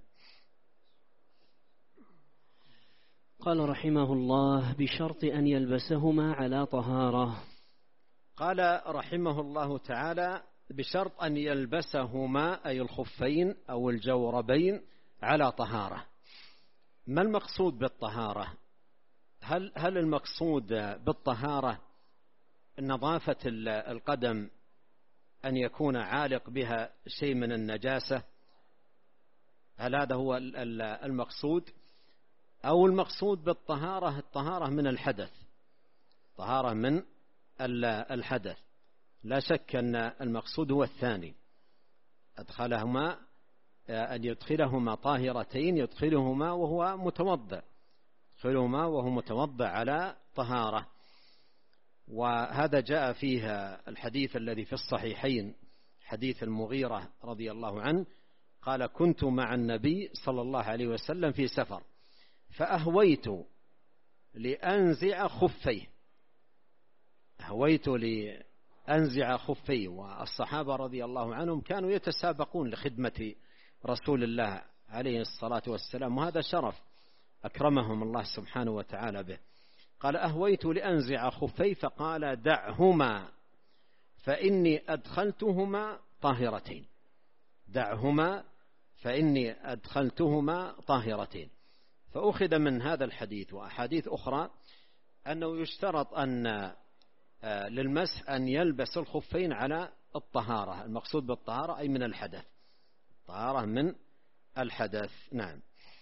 قال رحمه الله: بشرط أن يلبسهما على طهارة. قال رحمه الله تعالى: بشرط أن يلبسهما أي الخفين أو الجوربين على طهارة. ما المقصود بالطهارة؟ هل هل المقصود بالطهارة نظافة القدم، أن يكون عالق بها شيء من النجاسة؟ هل هذا هو المقصود؟ أو المقصود بالطهارة الطهارة من الحدث، طهارة من الحدث؟ لا شك أن المقصود هو الثاني، أدخلهما أن يدخلهما طاهرتين، يدخلهما وهو متوضأ، يدخلهما وهو متوضأ على طهارة. وهذا جاء فيها الحديث الذي في الصحيحين، حديث المغيرة رضي الله عنه قال: كنت مع النبي صلى الله عليه وسلم في سفر فأهويت لأنزع خفيه، أهويت لأنزع خفيه. والصحابة رضي الله عنهم كانوا يتسابقون لخدمة رسول الله عليه الصلاة والسلام، وهذا شرف أكرمهم الله سبحانه وتعالى به. قال: أهويت لأنزع خفي فقال: دعهما فإني أدخلتهما طاهرتين، دعهما فإني أدخلتهما طاهرتين. فأخذ من هذا الحديث وأحاديث أخرى أنه يشترط أن للمسح أن يلبس الخفين على الطهارة، المقصود بالطهارة أي من الحدث، طهارة من الحدث. نعم.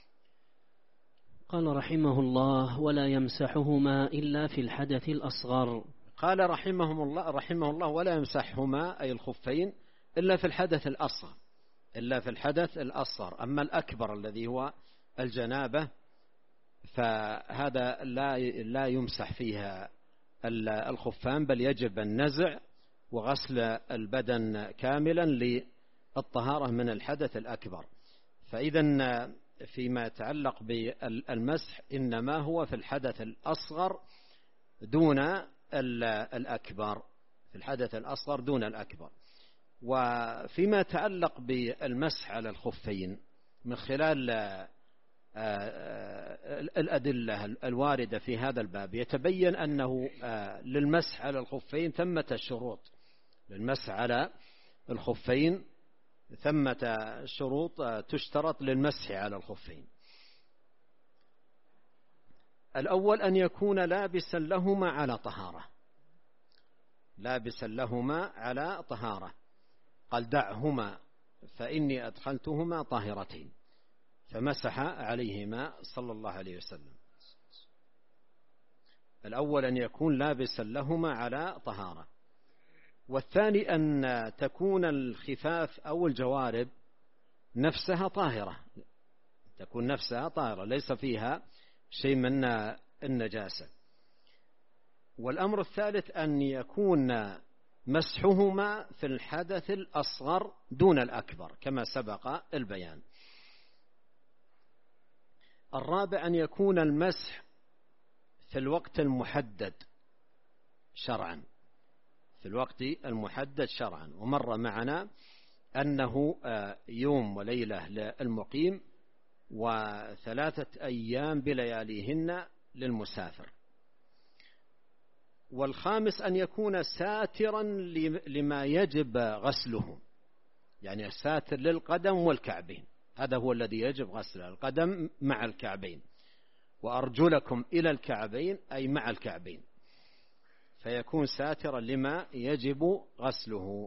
قال رحمه الله: ولا يمسحهما إلا في الحدث الأصغر. قال رحمه الله رحمه الله ولا يمسحهما أي الخفين إلا في الحدث الأصغر، إلا في الحدث الأصغر. أما الأكبر الذي هو الجنابة فهذا لا لا يمسح فيها الخفان، بل يجب النزع وغسل البدن كاملا للطهارة من الحدث الأكبر. فإذا فيما يتعلق بالمسح إنما هو في الحدث الأصغر دون الأكبر، في الحدث الأصغر دون الأكبر. وفيما يتعلق بالمسح على الخفين من خلال الأدلة الواردة في هذا الباب يتبين أنه للمسح على الخفين ثمة شروط، للمسح على الخفين ثمة شروط تشترط للمسح على الخفين. الأول أن يكون لابسا لهما على طهارة، لابسا لهما على طهارة. قال: دعهما فإني أدخلتهما طاهرتين، فمسح عليهما صلى الله عليه وسلم. الأول أن يكون لابسا لهما على طهارة. والثاني أن تكون الخفاف أو الجوارب نفسها طاهرة، تكون نفسها طاهرة ليس فيها شيء من النجاسة. والأمر الثالث أن يكون مسحهما في الحدث الأصغر دون الأكبر كما سبق البيان. الرابع أن يكون المسح في الوقت المحدد شرعا، في الوقت المحدد شرعا. ومر معنا أنه يوم وليلة للمقيم وثلاثة أيام بلياليهن للمسافر. والخامس أن يكون ساترا لما يجب غسله، يعني ساتر للقدم والكعبين، هذا هو الذي يجب غسله، القدم مع الكعبين، وأرجلكم إلى الكعبين أي مع الكعبين، فيكون ساترا لما يجب غسله.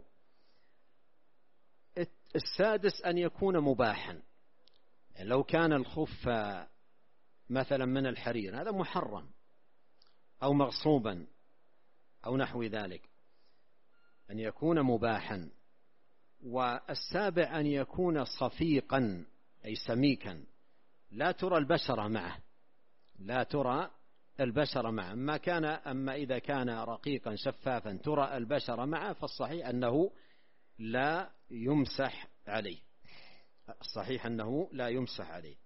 السادس أن يكون مباحا، يعني لو كان الخف مثلا من الحرير هذا محرم أو مغصوبا أو نحو ذلك، أن يكون مباحا. والسابع أن يكون صفيقا أي سميكا لا ترى البشرة معه، لا ترى البشرة معه. أما كان أما إذا كان رقيقا شفافا ترى البشرة معه فالصحيح أنه لا يمسح عليه، الصحيح أنه لا يمسح عليه.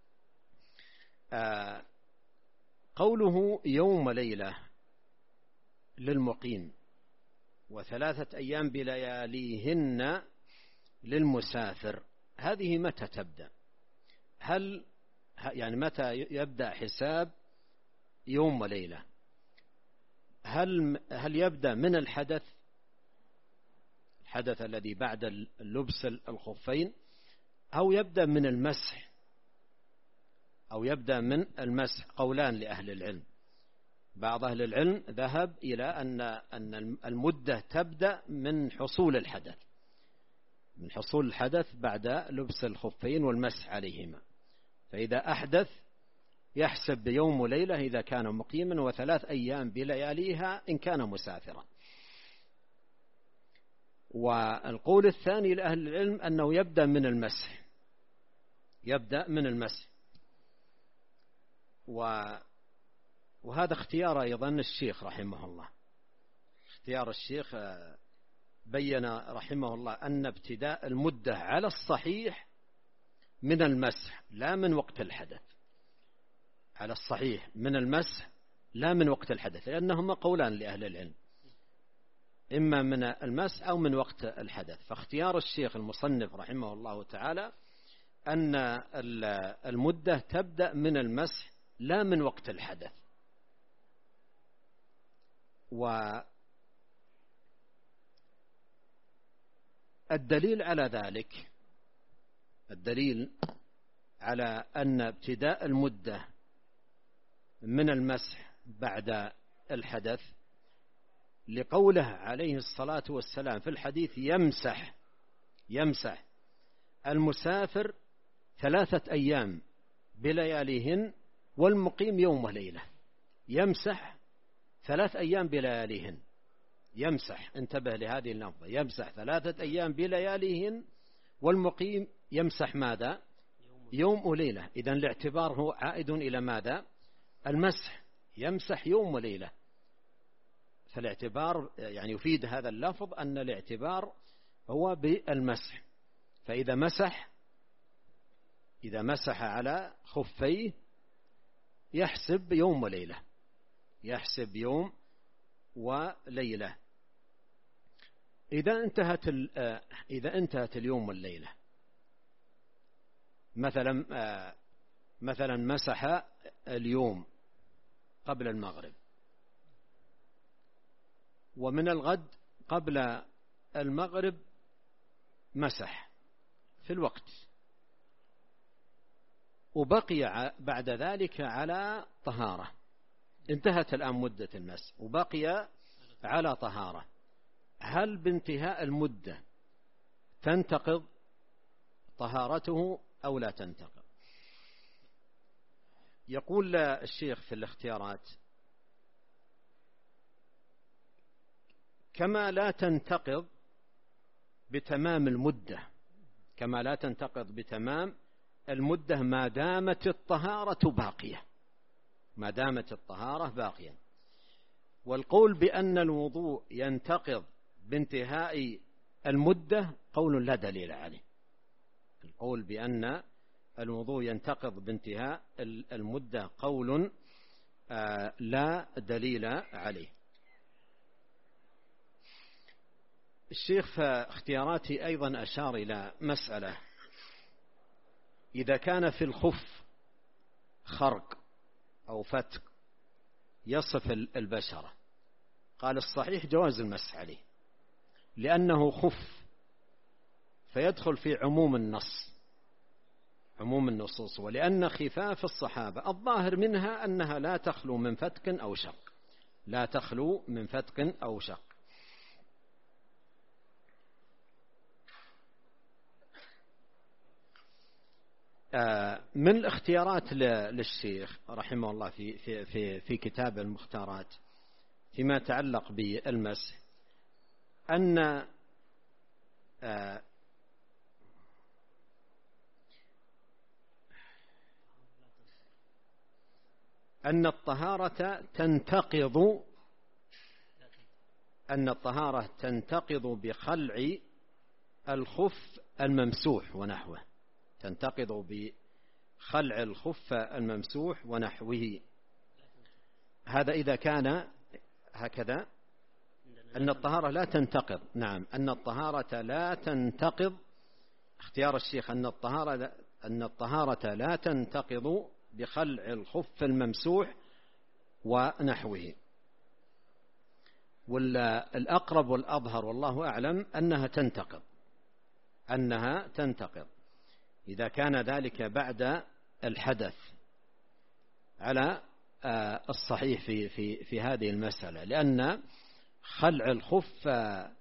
آه قوله يوم ليلة للمقيم وثلاثة أيام بلياليهن للمسافر، هذه متى تبدأ؟ هل يعني متى يبدأ حساب يوم وليلة؟ هل هل يبدأ من الحدث الحدث الذي بعد اللبس الخفين، أو يبدأ من المسح، أو يبدأ من المسح؟ قولان لأهل العلم. بعض أهل العلم ذهب إلى أن أن المدة تبدأ من حصول الحدث، من حصول الحدث بعد لبس الخفين والمسح عليهما. فإذا أحدث يحسب بيوم وليلة إذا كان مقيما، وثلاث أيام بلياليها إن كان مسافرا. والقول الثاني لأهل العلم أنه يبدأ من المسح، يبدأ من المسح. وهذا اختيار أيضا الشيخ رحمه الله، اختيار الشيخ بين رحمه الله أن ابتداء المدة على الصحيح من المسح لا من وقت الحدث، على الصحيح من المسح لا من وقت الحدث، لأنهما قولان لأهل العلم، إما من المسح أو من وقت الحدث. فاختيار الشيخ المصنف رحمه الله تعالى أن المدة تبدأ من المسح لا من وقت الحدث. والدليل على ذلك، الدليل على أن ابتداء المدة من المسح بعد الحدث لقوله عليه الصلاة والسلام في الحديث: يمسح يمسح المسافر ثلاثة أيام بلياليهن والمقيم يوم وليلة. يمسح ثلاث أيام بلياليهن، يمسح، انتبه لهذه اللفظة، يمسح ثلاثة أيام بلياليهن والمقيم يمسح ماذا؟ يوم وليلة. إذن الاعتبار هو عائد إلى ماذا؟ المسح، يمسح يوم وليلة. فالاعتبار يعني يفيد هذا اللفظ أن الاعتبار هو بالمسح. فإذا مسح إذا مسح على خفيه يحسب يوم وليلة، يحسب يوم وليلة. إذا انتهت إذا انتهت اليوم والليلة، مثلا مثلا مسح اليوم قبل المغرب، ومن الغد قبل المغرب مسح في الوقت، وبقي بعد ذلك على طهارة، انتهت الآن مدة المسح وبقي على طهارة، هل بانتهاء المدة تنتقض طهارته أو لا تنتقض؟ يقول الشيخ في الاختيارات: كما لا تنتقض بتمام المدة، كما لا تنتقض بتمام المدة ما دامت الطهارة باقية، ما دامت الطهارة باقية. والقول بأن الوضوء ينتقض بانتهاء المدة قول لا دليل عليه. القول بأن الوضوء ينتقض بانتهاء المدة قول لا دليل عليه. الشيخ في اختياراته أيضا أشار إلى مسألة: إذا كان في الخف خرق أو فتق يصف البشرة، قال الصحيح جواز المسح عليه لأنه خف، فيدخل في عموم النص، عموم النصوص، ولأن خفاف الصحابة الظاهر منها أنها لا تخلو من فتق أو شق، لا تخلو من فتق أو شق. من الاختيارات للشيخ رحمه الله في في في في كتاب المختارات فيما يتعلق بالمسح أن أن الطهارة تنتقض أن الطهارة تنتقض بخلع الخف الممسوح ونحوه، تنتقض بخلع الخف الممسوح ونحوه. هذا إذا كان هكذا، أن الطهارة لا تنتقض، نعم، أن الطهارة لا تنتقض، اختيار الشيخ أن الطهارة أن الطهارة لا تنتقض بخلع الخف الممسوح ونحوه. والأقرب والأظهر والله أعلم أنها تنتقض، أنها تنتقض إذا كان ذلك بعد الحدث، على الصحيح في في في هذه المسألة، لأن خلع الخف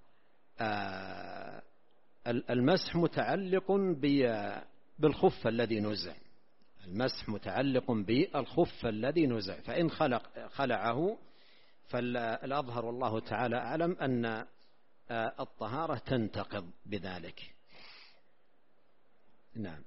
المسح متعلق بالخف الذي نزع، المسح متعلق بالخف الذي نزع، فإن خلق خلعه فالأظهر والله تعالى أعلم أن الطهارة تنتقض بذلك. نعم.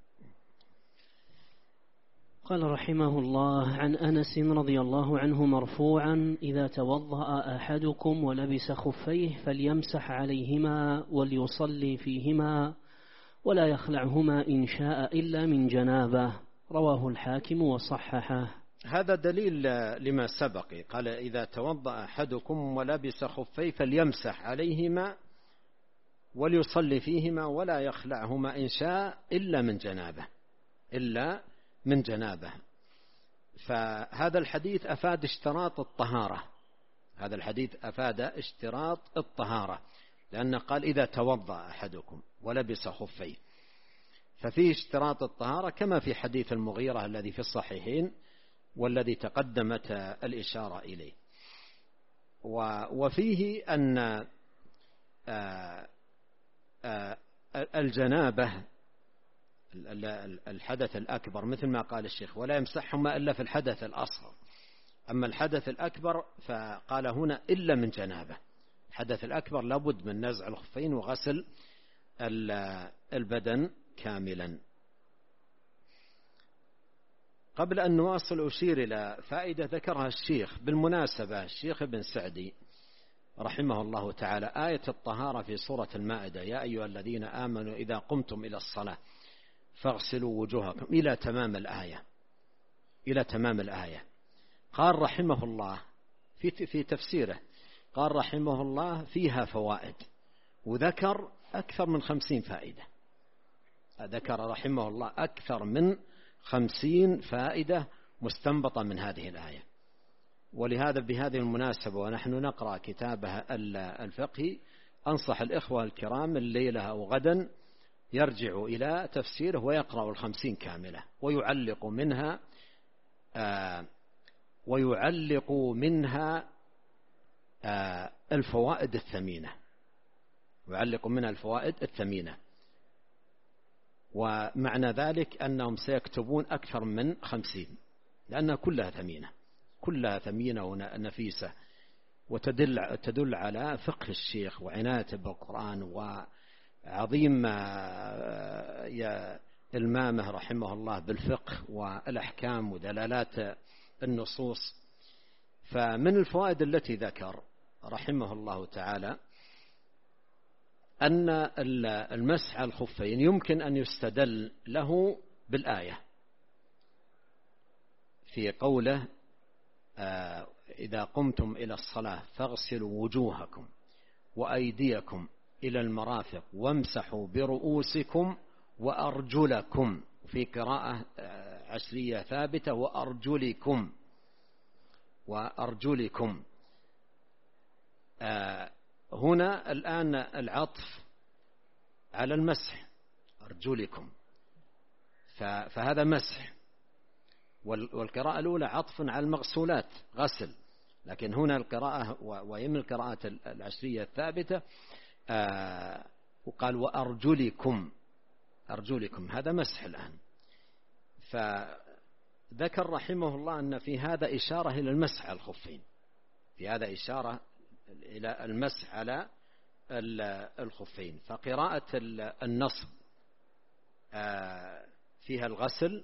قال رحمه الله: عن أنس رضي الله عنه مرفوعا: إذا توضأ أحدكم ولبس خفيه فليمسح عليهما وليصلي فيهما ولا يخلعهما إن شاء إلا من جنابه. رواه الحاكم وصححه. هذا دليل لما سبق. قال: إذا توضأ أحدكم ولبس خفيه فليمسح عليهما وليصلي فيهما ولا يخلعهما إن شاء إلا من جنابه إلا من جنابه. فهذا الحديث أفاد اشتراط الطهارة هذا الحديث أفاد اشتراط الطهارة لأنه قال: إذا توضأ أحدكم ولبس خفيه، ففيه اشتراط الطهارة كما في حديث المغيرة الذي في الصحيحين والذي تقدمت الإشارة إليه. وفيه أن الجنابة الحدث الأكبر مثل ما قال الشيخ: ولا يمسحهما إلا في الحدث الأصغر. أما الحدث الأكبر فقال هنا إلا من جنابه. الحدث الأكبر لابد من نزع الخفين وغسل البدن كاملا. قبل أن نواصل أشير إلى فائدة ذكرها الشيخ. بالمناسبة الشيخ ابن سعدي رحمه الله تعالى آية الطهارة في سورة المائدة: يا أيها الذين آمنوا إذا قمتم إلى الصلاة فاغسلوا وجوهكم إلى تمام الآية إلى تمام الآية قال رحمه الله في في تفسيره، قال رحمه الله: فيها فوائد، وذكر أكثر من خمسين فائدة. ذكر رحمه الله أكثر من خمسين فائدة مستنبطة من هذه الآية. ولهذا بهذه المناسبة ونحن نقرأ كتابها الفقهي أنصح الإخوة الكرام الليلة أو غدا يرجع إلى تفسيره ويقرأ الخمسين كاملة ويعلق منها آه ويعلق منها آه الفوائد الثمينة يعلق منها الفوائد الثمينة ومعنى ذلك أنهم سيكتبون أكثر من خمسين، لأنها كلها ثمينة كلها ثمينة ونفيسة، وتدل تدل على فقه الشيخ وعنايته بالقرآن وعظيم إلمامه رحمه الله بالفقه والأحكام ودلالات النصوص. فمن الفوائد التي ذكر رحمه الله تعالى أن المسح على الخفين يمكن أن يستدل له بالآية في قوله: آه إذا قمتم إلى الصلاة فاغسلوا وجوهكم وأيديكم إلى المرافق وامسحوا برؤوسكم وأرجلكم، في قراءة آه عشرية ثابتة: وأرجلكم وأرجلكم. آه هنا الآن العطف على المسح، أرجلكم، فهذا مسح، والقراءة الأولى عطف على المغسولات غسل، لكن هنا القراءة ويم القراءة العشرية الثابتة آه وقال: وأرجلكم أرجلكم، هذا مسح الآن. فذكر رحمه الله أن في هذا إشارة إلى المسح على الخفين في هذا إشارة إلى المسح على الخفين. فقراءة النصب فيها الغسل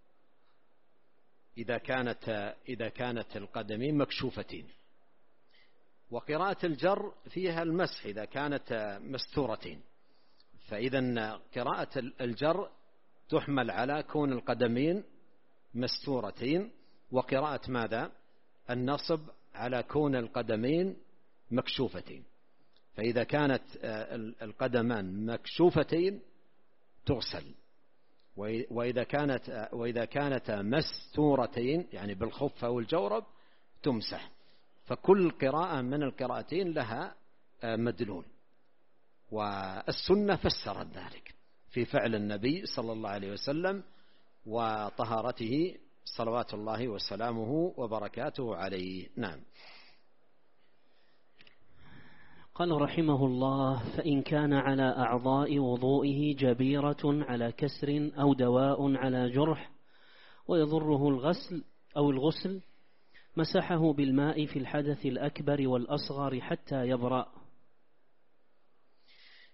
إذا كانت إذا كانت القدمين مكشوفتين، وقراءة الجر فيها المسح إذا كانت مستورتين. فإذا قراءة الجر تحمل على كون القدمين مستورتين، وقراءة ماذا؟ النصب على كون القدمين مكشوفتين. فإذا كانت القدمان مكشوفتين تغسل، وإذا كانت وإذا كانتا مستورتين يعني بالخف أو الجورب تمسح. فكل قراءة من القراءتين لها مدلول، والسنة فسرت ذلك في فعل النبي صلى الله عليه وسلم وطهارته صلوات الله وسلامه وبركاته عليه. نعم. قال رحمه الله: فإن كان على أعضاء وضوئه جبيرة على كسر أو دواء على جرح ويضره الغسل أو الغسل مسحه بالماء في الحدث الأكبر والأصغر حتى يبرأ.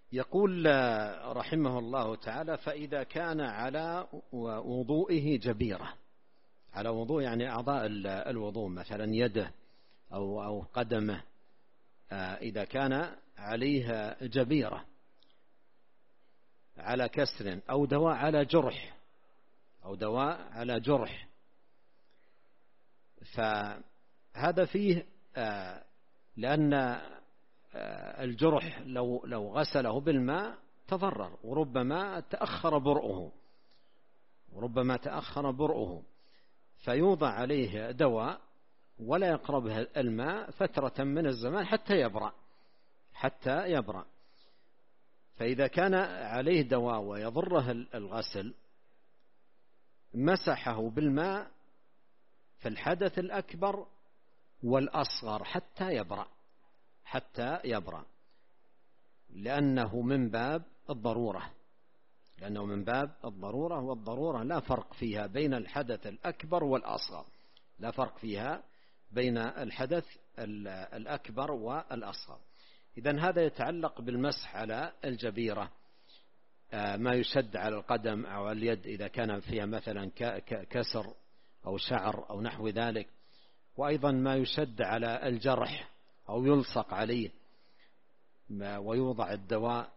يقول رحمه الله تعالى: فإذا كان على وضوئه جبيرة، على وضوء يعني أعضاء الوضوء مثلا يده أو أو قدمه، إذا كان عليها جبيرة على كسر أو دواء على جرح أو دواء على جرح، فهذا فيه لأن الجرح لو لو غسله بالماء تضرر، وربما تأخر برؤه وربما تأخر برؤه فيوضع عليه دواء ولا يقربه الماء فترة من الزمان حتى يبرأ حتى يبرأ فإذا كان عليه دواء ويضره الغسل مسحه بالماء في الحدث الأكبر والأصغر حتى يبرأ حتى يبرأ لأنه من باب الضرورة لأنه من باب الضرورة والضرورة لا فرق فيها بين الحدث الأكبر والأصغر لا فرق فيها بين الحدث الأكبر والأصغر. إذن هذا يتعلق بالمسح على الجبيرة، ما يشد على القدم أو اليد إذا كان فيها مثلا كسر أو شعر أو نحو ذلك، وأيضا ما يشد على الجرح أو يلصق عليه ويوضع الدواء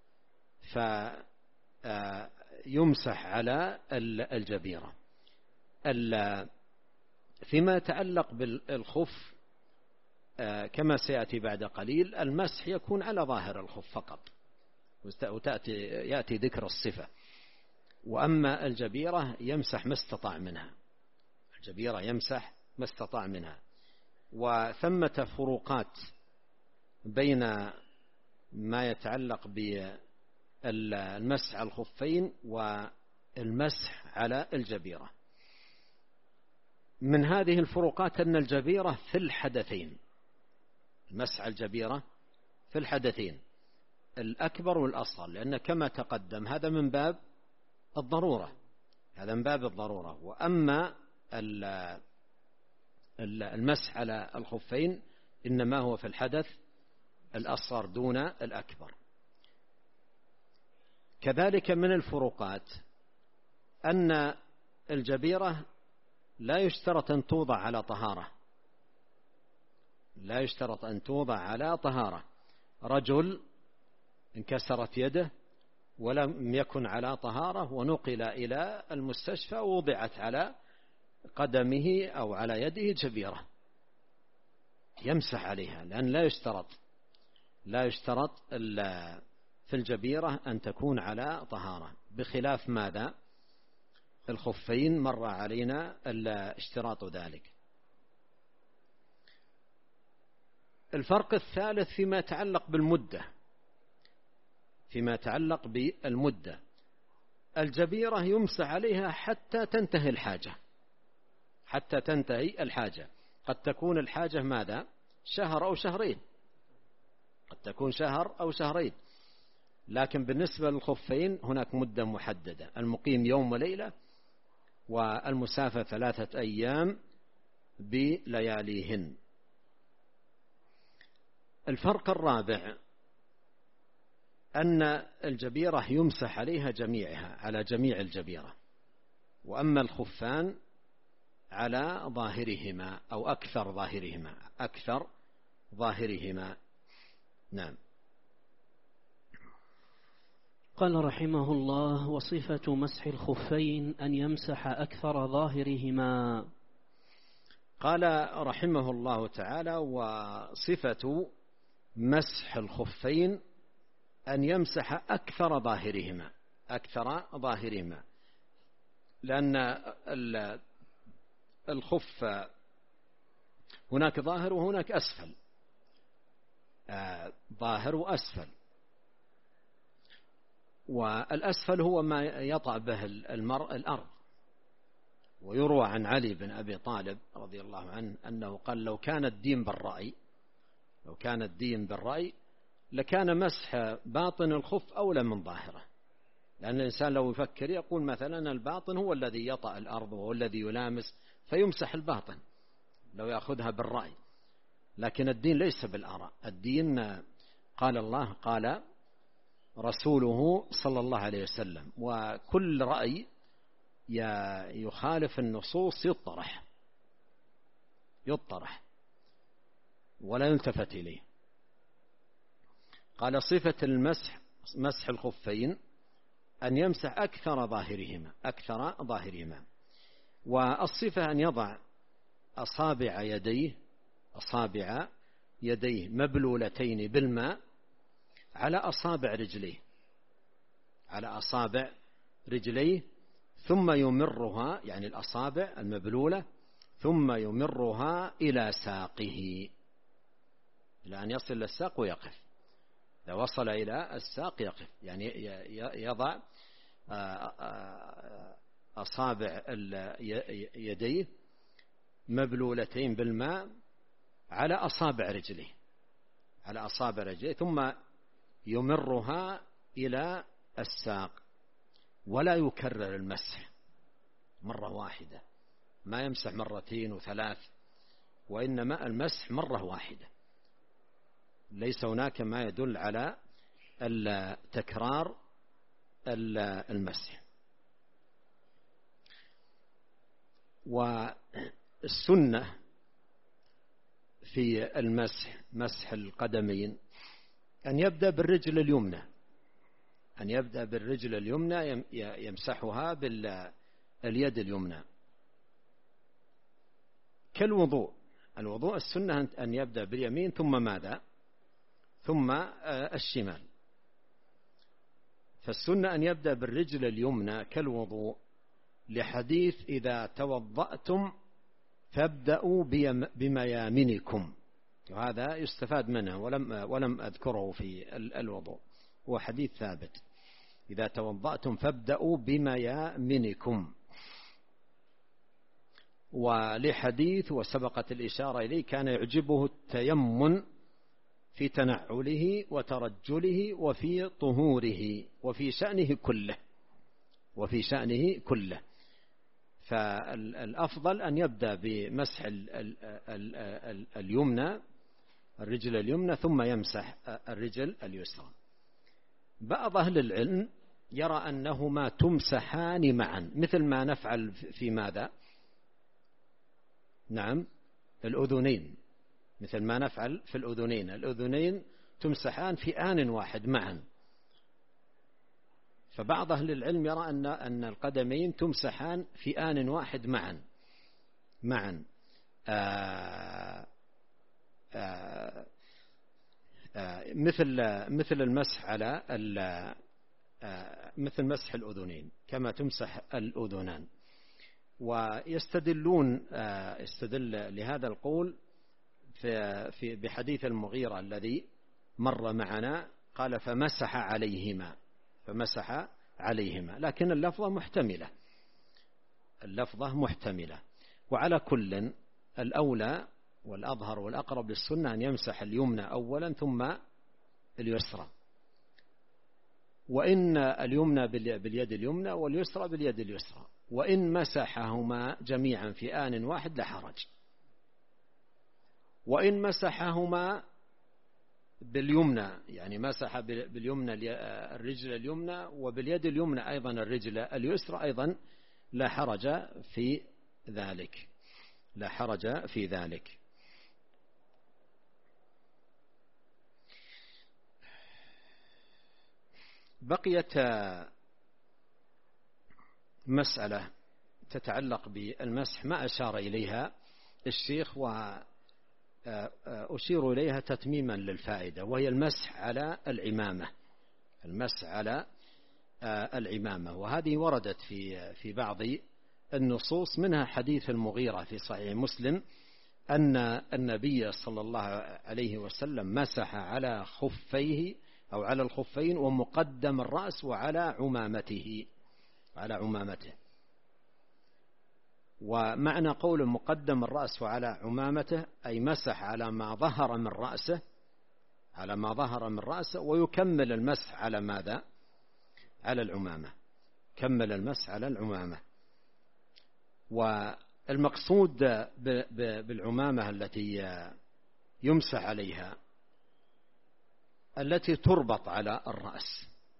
فيمسح على الجبيرة. فيما يتعلق بالخف كما سيأتي بعد قليل المسح يكون على ظاهر الخف فقط وتأتي يأتي ذكر الصفة، وأما الجبيرة يمسح ما استطاع منها الجبيرة يمسح ما استطاع منها. وثمة فروقات بين ما يتعلق بالمسح على الخفين والمسح على الجبيرة. من هذه الفروقات أن الجبيرة في الحدثين، المسح على الجبيرة في الحدثين الأكبر والأصغر، لأن كما تقدم هذا من باب الضرورة هذا من باب الضرورة وأما المسح على الخفين إنما هو في الحدث الأصغر دون الأكبر. كذلك من الفروقات أن الجبيرة لا يشترط أن توضع على طهارة لا يشترط أن توضع على طهارة. رجل انكسرت يده ولم يكن على طهارة ونقل إلى المستشفى ووضعت على قدمه أو على يده جبيرة يمسح عليها، لأن لا يشترط لا يشترط في الجبيرة أن تكون على طهارة، بخلاف ماذا الخفين مر علينا اشتراط ذلك. الفرق الثالث فيما يتعلق بالمدة فيما يتعلق بالمدة الجبيرة يمسح عليها حتى تنتهي الحاجة حتى تنتهي الحاجة قد تكون الحاجة ماذا شهر أو شهرين قد تكون شهر أو شهرين لكن بالنسبة للخفين هناك مدة محددة، المقيم يوم وليلة والمسافر ثلاثة أيام بلياليهن. الفرق الرابع أن الجبيرة يمسح عليها جميعها على جميع الجبيرة، وأما الخفان على ظاهرهما أو أكثر ظاهرهما أكثر ظاهرهما. نعم. قال رحمه الله: وصفة مسح الخفين أن يمسح أكثر ظاهرهما. قال رحمه الله تعالى: وصفة مسح الخفين أن يمسح أكثر ظاهرهما أكثر ظاهرهما لأن الخف هناك ظاهر وهناك أسفل ظاهر وأسفل، والأسفل هو ما يطأ به المرء الأرض. ويروى عن علي بن أبي طالب رضي الله عنه أنه قال: لو كان الدين بالرأي لو كان الدين بالرأي لكان مسح باطن الخف أولى من ظاهره، لأن الإنسان لو يفكر يقول مثلا الباطن هو الذي يطأ الأرض وهو الذي يلامس فيمسح الباطن لو يأخذها بالرأي، لكن الدين ليس بالآراء. الدين قال الله قال رسوله صلى الله عليه وسلم، وكل رأي يخالف النصوص يطرح يطرح ولا يلتفت إليه. قال صفة المسح مسح الخفين أن يمسح أكثر ظاهرهما أكثر ظاهرهما والصفة أن يضع أصابع يديه أصابع يديه مبلولتين بالماء على أصابع رجليه على أصابع رجليه ثم يمرها، يعني الأصابع المبلولة، ثم يمرها إلى ساقه إلى أن يصل للساق ويقف. إذا وصل إلى الساق يقف، يعني يضع أصابع يديه مبلولتين بالماء على أصابع رجليه على أصابع رجليه ثم يمرها إلى الساق، ولا يكرر المسح مرة واحدة، ما يمسح مرتين وثلاث، وإنما المسح مرة واحدة. ليس هناك ما يدل على تكرار المسح. والسنة في المسح مسح القدمين أن يبدأ بالرجل اليمنى أن يبدأ بالرجل اليمنى يمسحها باليد اليمنى كالوضوء. الوضوء السنة أن يبدأ باليمين ثم ماذا؟ ثم الشمال. فالسنة أن يبدأ بالرجل اليمنى كالوضوء، لحديث إذا توضأتم فابدأوا بميامنكم، وهذا يستفاد منه ولم ولم أذكره في الوضوء، هو حديث ثابت. إذا توضأتم فابدأوا بميامنكم. ولحديث وسبقت الإشارة إليه كان يعجبه التيمن في تنعله وترجله وفي طهوره وفي شأنه كله وفي شأنه كله. فالأفضل أن يبدأ بمسح اليمنى الرجل اليمنى ثم يمسح الرجل اليسرى. بعض أهل العلم يرى أنهما تمسحان معا، مثل ما نفعل في ماذا؟ نعم الأذنين، مثل ما نفعل في الأذنين الأذنين تمسحان في آن واحد معا. فبعض أهل العلم يرى أن أن القدمين تمسحان في آن واحد معا معا آآ آآ آآ مثل مثل المسح على مثل مسح الأذنين كما تمسح الأذنان. ويستدلون يستدل لهذا القول في في بحديث المغيرة الذي مر معنا، قال فمسح عليهما فمسح عليهما، لكن اللفظة محتملة اللفظة محتملة. وعلى كل الأولى والأظهر والأقرب للسنة أن يمسح اليمنى أولا ثم اليسرى، وإن اليمنى باليد اليمنى واليسرى باليد اليسرى، وإن مسحهما جميعا في آن واحد لا حرج، وإن مسحهما باليمنى يعني مسح باليمنى الرجل اليمنى وباليد اليمنى أيضا الرجل اليسرى أيضا لا حرج في ذلك لا حرج في ذلك. بقيت مسألة تتعلق بالمسح ما أشار إليها الشيخ وأشير إليها تتميما للفائدة، وهي المسح على العمامة المسح على العمامة. وهذه وردت في في بعض النصوص، منها حديث المغيرة في صحيح مسلم أن النبي صلى الله عليه وسلم مسح على خفيه أو على الخفين ومقدم الرأس وعلى عمامته على عمامته. ومعنى قول مقدم الرأس وعلى عمامته أي مسح على ما ظهر من رأسه على ما ظهر من رأسه ويكمل المسح على ماذا؟ على العمامة كمل المسح على العمامة. والمقصود بالعمامة التي يمسح عليها التي تربط على الرأس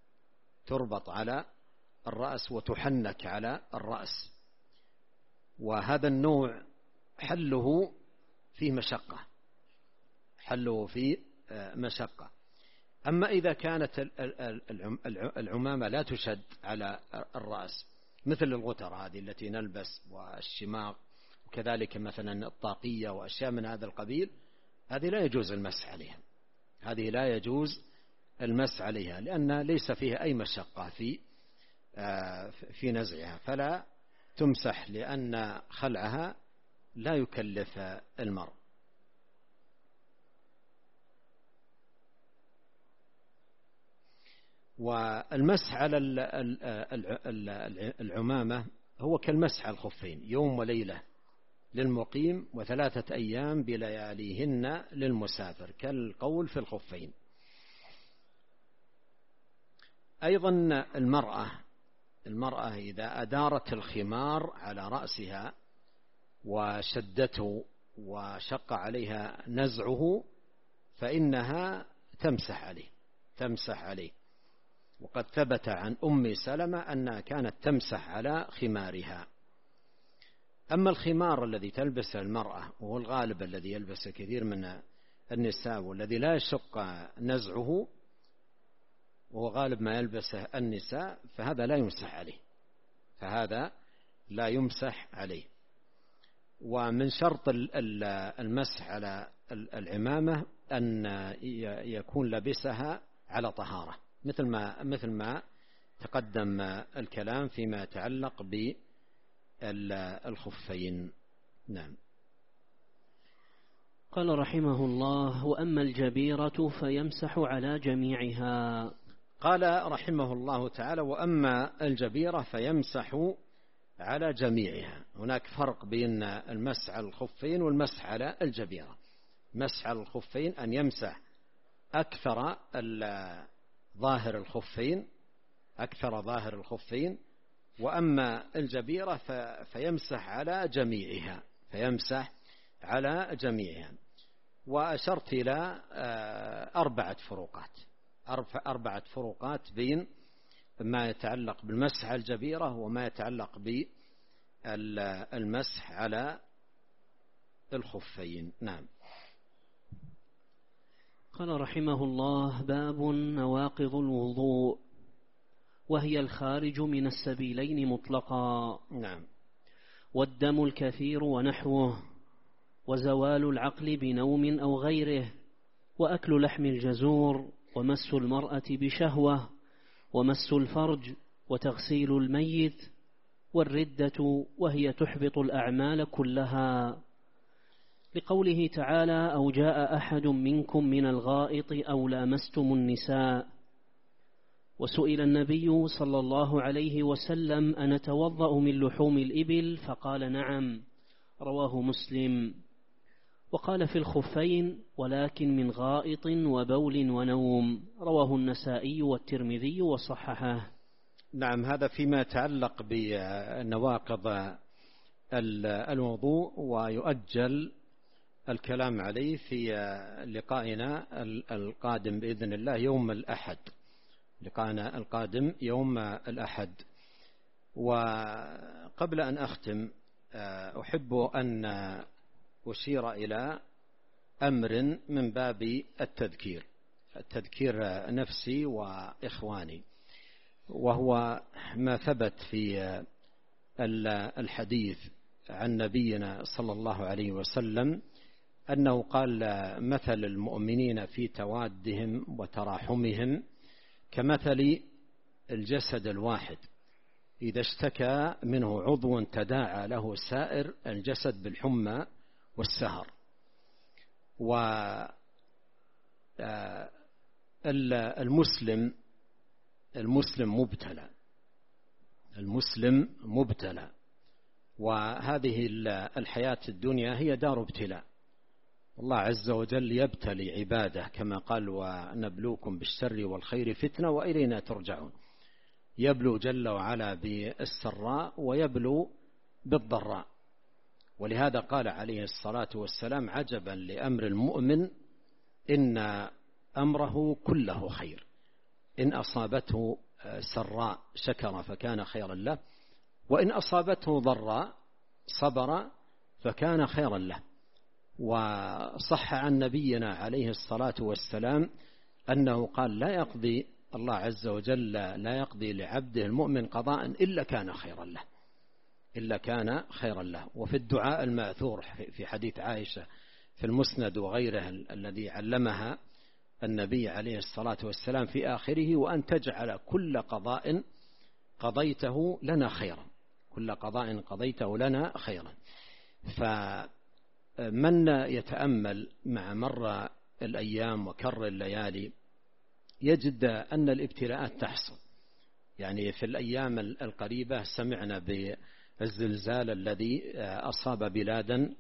تربط على الرأس وتحنك على الرأس، وهذا النوع حله فيه مشقة، حله فيه مشقة. أما إذا كانت العمامة لا تشد على الرأس مثل الغتر هذه التي نلبس والشماغ، وكذلك مثلا الطاقية وأشياء من هذا القبيل، هذه لا يجوز المسح عليها، هذه لا يجوز المسح عليها لأن ليس فيها أي مشقة في في نزعها، فلا تمسح لأن خلعها لا يكلف المرء. والمسح على العمامة هو كالمسح على الخفين، يوم وليلة للمقيم وثلاثة أيام بلياليهن للمسافر، كالقول في الخفين. أيضا المرأة المرأة إذا أدارت الخمار على رأسها وشدته وشق عليها نزعه فإنها تمسح عليه تمسح عليه وقد ثبت عن أم سلمة أنها كانت تمسح على خمارها. أما الخمار الذي تلبسه المرأة وهو الغالب الذي يلبسه كثير من النساء والذي لا يشق نزعه وهو غالب ما يلبسه النساء، فهذا لا يمسح عليه فهذا لا يمسح عليه. ومن شرط المسح على العمامة أن يكون لبسها على طهارة، مثل ما مثل ما تقدم الكلام فيما يتعلق بالخفين. نعم. قال رحمه الله: وأما الجبيرة فيمسح على جميعها. قال رحمه الله تعالى: وأما الجبيرة فيمسح على جميعها. هناك فرق بين المسح على الخفين والمسح على الجبيرة. مسح على الخفين أن يمسح أكثر ظاهر الخفين أكثر ظاهر الخفين وأما الجبيرة فيمسح على جميعها فيمسح على جميعها. وأشرت إلى أربعة فروقات أربعة فروقات بين ما يتعلق بالمسح على الجبيرة وما يتعلق بالمسح على الخفين. نعم. قال رحمه الله: باب نواقض الوضوء، وهي الخارج من السبيلين مطلقا. نعم. والدم الكثير ونحوه، وزوال العقل بنوم أو غيره، وأكل لحم الجزور، ومس المرأة بشهوة، ومس الفرج، وتغسيل الميت، والردة وهي تحبط الأعمال كلها، لقوله تعالى: أو جاء أحد منكم من الغائط أو لامستم النساء. وسئل النبي صلى الله عليه وسلم: أنتوضأ من لحوم الإبل؟ فقال: نعم، رواه مسلم. وقال في الخفين: ولكن من غائط وبول ونوم، رواه النسائي والترمذي وصححه. نعم. هذا فيما يتعلق بنواقض الوضوء، ويؤجل الكلام عليه في لقائنا القادم بإذن الله يوم الأحد لقائنا القادم يوم الأحد. وقبل أن أختم أحب أن أشير إلى أمر من باب التذكير التذكير نفسي وإخواني، وهو ما ثبت في الحديث عن نبينا صلى الله عليه وسلم أنه قال: مثل المؤمنين في توادهم وتراحمهم كمثل الجسد الواحد إذا اشتكى منه عضو تداعى له سائر الجسد بالحمى والسهر. والمسلم المسلم مبتلى المسلم مبتلى وهذه الحياة الدنيا هي دار ابتلاء. الله عز وجل يبتلي عباده كما قال: ونبلوكم بالشر والخير فتنة وإلينا ترجعون. يبلو جل وعلا بالسراء ويبلو بالضراء. ولهذا قال عليه الصلاة والسلام: عجبا لأمر المؤمن إن أمره كله خير، إن أصابته سراء شكر فكان خيرا له، وإن أصابته ضراء صبر فكان خيرا له. وصح عن نبينا عليه الصلاة والسلام أنه قال: لا يقضي الله عز وجل لا يقضي لعبده المؤمن قضاء إلا كان خيرا له، إلا كان خيرا له. وفي الدعاء المأثور في حديث عائشة في المسند وغيره الذي علمها النبي عليه الصلاة والسلام في آخره: وأن تجعل كل قضاء قضيته لنا خيرا، كل قضاء قضيته لنا خيرا. فمن يتأمل مع مر الأيام وكر الليالي يجد أن الابتلاءات تحصل. يعني في الأيام القريبة سمعنا بالزلزال الذي أصاب بلادا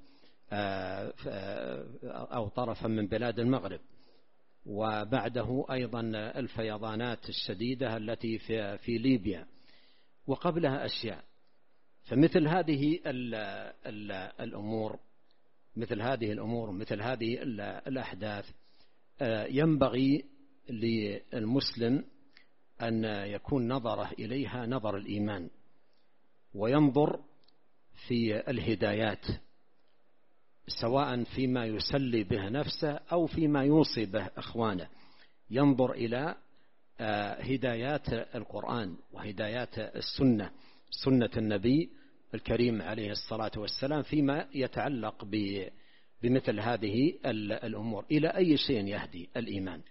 أو طرفا من بلاد المغرب، وبعده أيضا الفيضانات الشديدة التي في, في ليبيا، وقبلها أشياء. فمثل هذه ال ال الأمور مثل هذه الأمور مثل هذه الأحداث ينبغي للمسلم أن يكون نظره إليها نظر الإيمان، وينظر في الهدايات سواء فيما يسلي به نفسه أو فيما يوصي به إخوانه. ينظر إلى هدايات القرآن وهدايات السنة، سنة النبي الكريم عليه الصلاة والسلام فيما يتعلق بمثل هذه الأمور. إلى أي شيء يهدي الإيمان.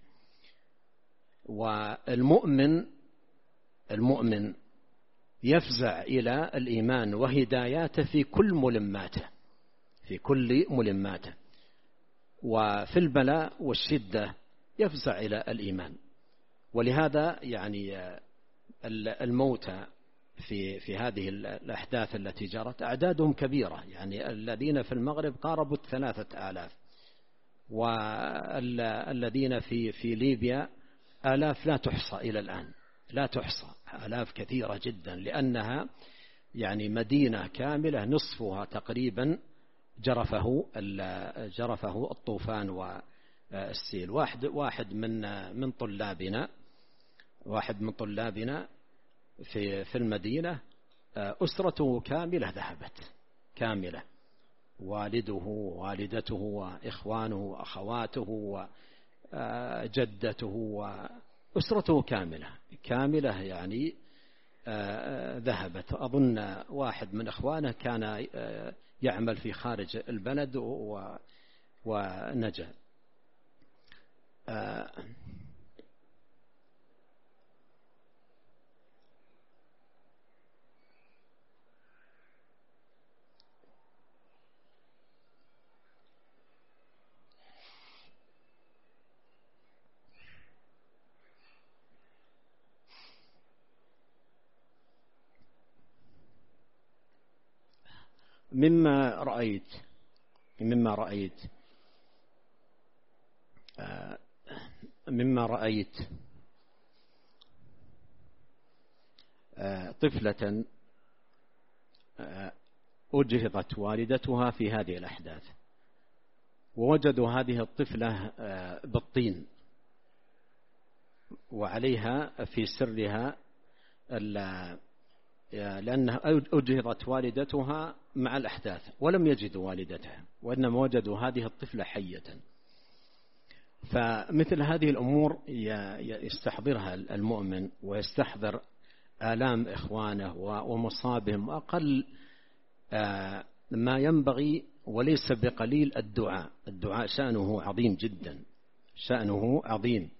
والمؤمن المؤمن يفزع إلى الإيمان وهداياته في كل ملماته في كل ملماته وفي البلاء والشدة يفزع إلى الإيمان. ولهذا يعني الموتى في في هذه الأحداث التي جرت أعدادهم كبيرة، يعني الذين في المغرب قاربوا ثلاثة آلاف، والذين في في ليبيا آلاف لا تحصى إلى الآن، لا تحصى، آلاف كثيرة جدا، لأنها يعني مدينة كاملة نصفها تقريبا جرفه جرفه الطوفان والسيل. واحد واحد من من طلابنا واحد من طلابنا في في المدينة أسرته كاملة ذهبت كاملة، والده ووالدته وإخوانه وأخواته وجدته وأسرته كاملة كاملة يعني ذهبت. أظن واحد من إخوانه كان يعمل في خارج البلد ونجا. مما رأيت مما رأيت مما رأيت طفلة أجهضت والدتها في هذه الأحداث، ووجدوا هذه الطفلة بالطين وعليها في سرها لأنها أجهضت والدتها مع الأحداث ولم يجدوا والدتها، وإنما وجدوا هذه الطفلة حية. فمثل هذه الأمور يستحضرها المؤمن ويستحضر آلام إخوانه ومصابهم، وأقل ما ينبغي وليس بقليل الدعاء. الدعاء شأنه عظيم جدا، شأنه عظيم.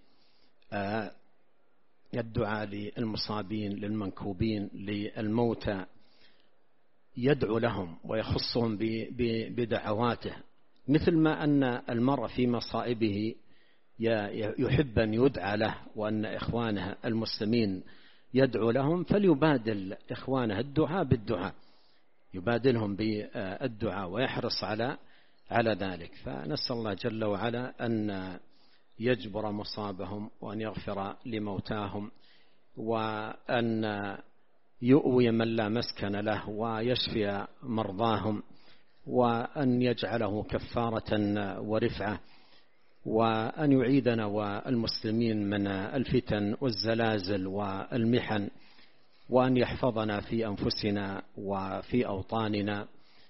الدعاء للمصابين للمنكوبين للموتى، يدعو لهم ويخصهم بدعواته، مثل ما أن المرء في مصائبه يحب أن يدعى له وأن إخوانه المسلمين يدعو لهم، فليبادل إخوانه الدعاء بالدعاء، يبادلهم بالدعاء ويحرص على على ذلك. فنسأل الله جل وعلا أن يجبر مصابهم وأن يغفر لموتاهم، وأن يؤوي من لا مسكن له ويشفي مرضاهم، وأن يجعله كفارة ورفعة. وأن يعيدنا والمسلمين من الفتن والزلازل والمحن، وأن يحفظنا في أنفسنا وفي أوطاننا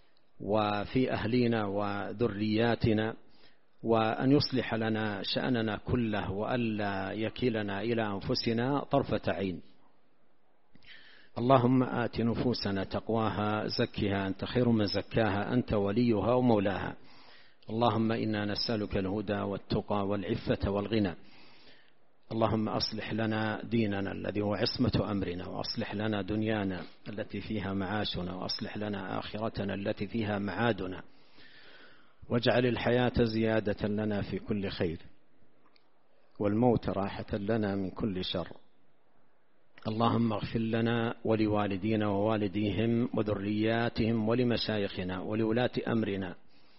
وفي أهلنا وذرياتنا، وأن يصلح لنا شأننا كله، وألا يكلنا إلى أنفسنا طرفة عين. اللهم آت نفوسنا تقواها زكها أنت خير من زكاها أنت وليها ومولاها. اللهم إنا نسألك الهدى والتقى والعفة والغنى. اللهم أصلح لنا ديننا الذي هو عصمة أمرنا، وأصلح لنا دنيانا التي فيها معاشنا، وأصلح لنا آخرتنا التي فيها معادنا، واجعل الحياة زيادة لنا في كل خير، والموت راحة لنا من كل شر. اللهم اغفر لنا ولوالدينا ووالديهم وذرياتهم ولمشايخنا ولولاة أمرنا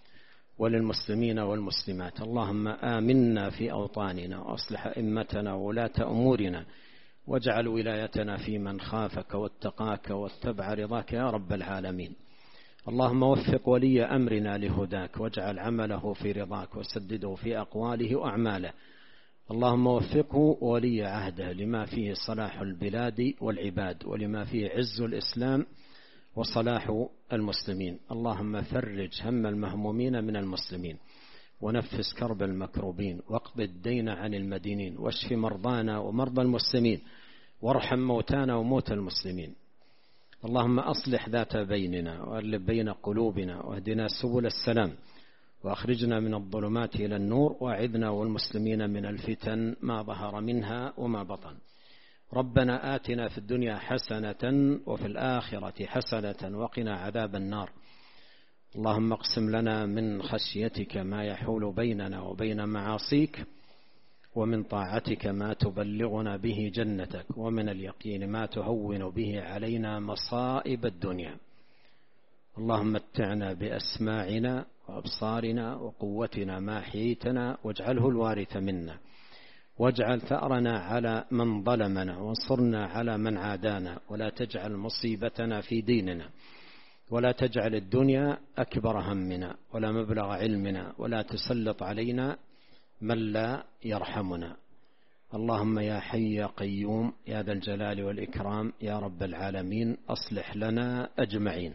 وللمسلمين والمسلمات. اللهم آمنا في أوطاننا، وأصلح أئمتنا وولاة أمورنا، واجعل ولايتنا في من خافك واتقاك واتبع رضاك يا رب العالمين. اللهم وفق ولي أمرنا لهداك، واجعل عمله في رضاك، وسدده في أقواله وأعماله. اللهم وفقه ولي عهده لما فيه صلاح البلاد والعباد، ولما فيه عز الإسلام وصلاح المسلمين. اللهم فرج هم المهمومين من المسلمين، ونفس كرب المكروبين، واقض الدين عن المدينين، واشف مرضانا ومرضى المسلمين، وارحم موتانا وموتى المسلمين. اللهم أصلح ذات بيننا، وألف بين قلوبنا، واهدنا سبل السلام، وأخرجنا من الظلمات إلى النور، وأعذنا والمسلمين من الفتن ما ظهر منها وما بطن. ربنا آتنا في الدنيا حسنة وفي الآخرة حسنة وقنا عذاب النار. اللهم اقسم لنا من خشيتك ما يحول بيننا وبين معاصيك، ومن طاعتك ما تبلغنا به جنتك، ومن اليقين ما تهون به علينا مصائب الدنيا. اللهم متعنا بأسماعنا وأبصارنا وقوتنا ما أحييتنا، واجعله الوارث منا، واجعل ثأرنا على من ظلمنا، وانصرنا على من عادانا، ولا تجعل مصيبتنا في ديننا، ولا تجعل الدنيا أكبر همنا ولا مبلغ علمنا، ولا تسلط علينا من لا يرحمنا. اللهم يا حي يا قيوم يا ذا الجلال والإكرام يا رب العالمين، أصلح لنا أجمعين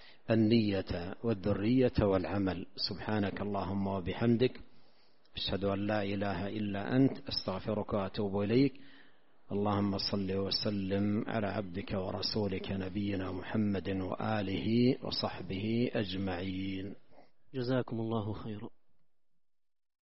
النية والذرية والعمل. سبحانك اللهم وبحمدك، أشهد أن لا إله إلا أنت، أستغفرك وأتوب إليك. اللهم صل وسلم على عبدك ورسولك نبينا محمد وآله وصحبه أجمعين. جزاكم الله خيرا.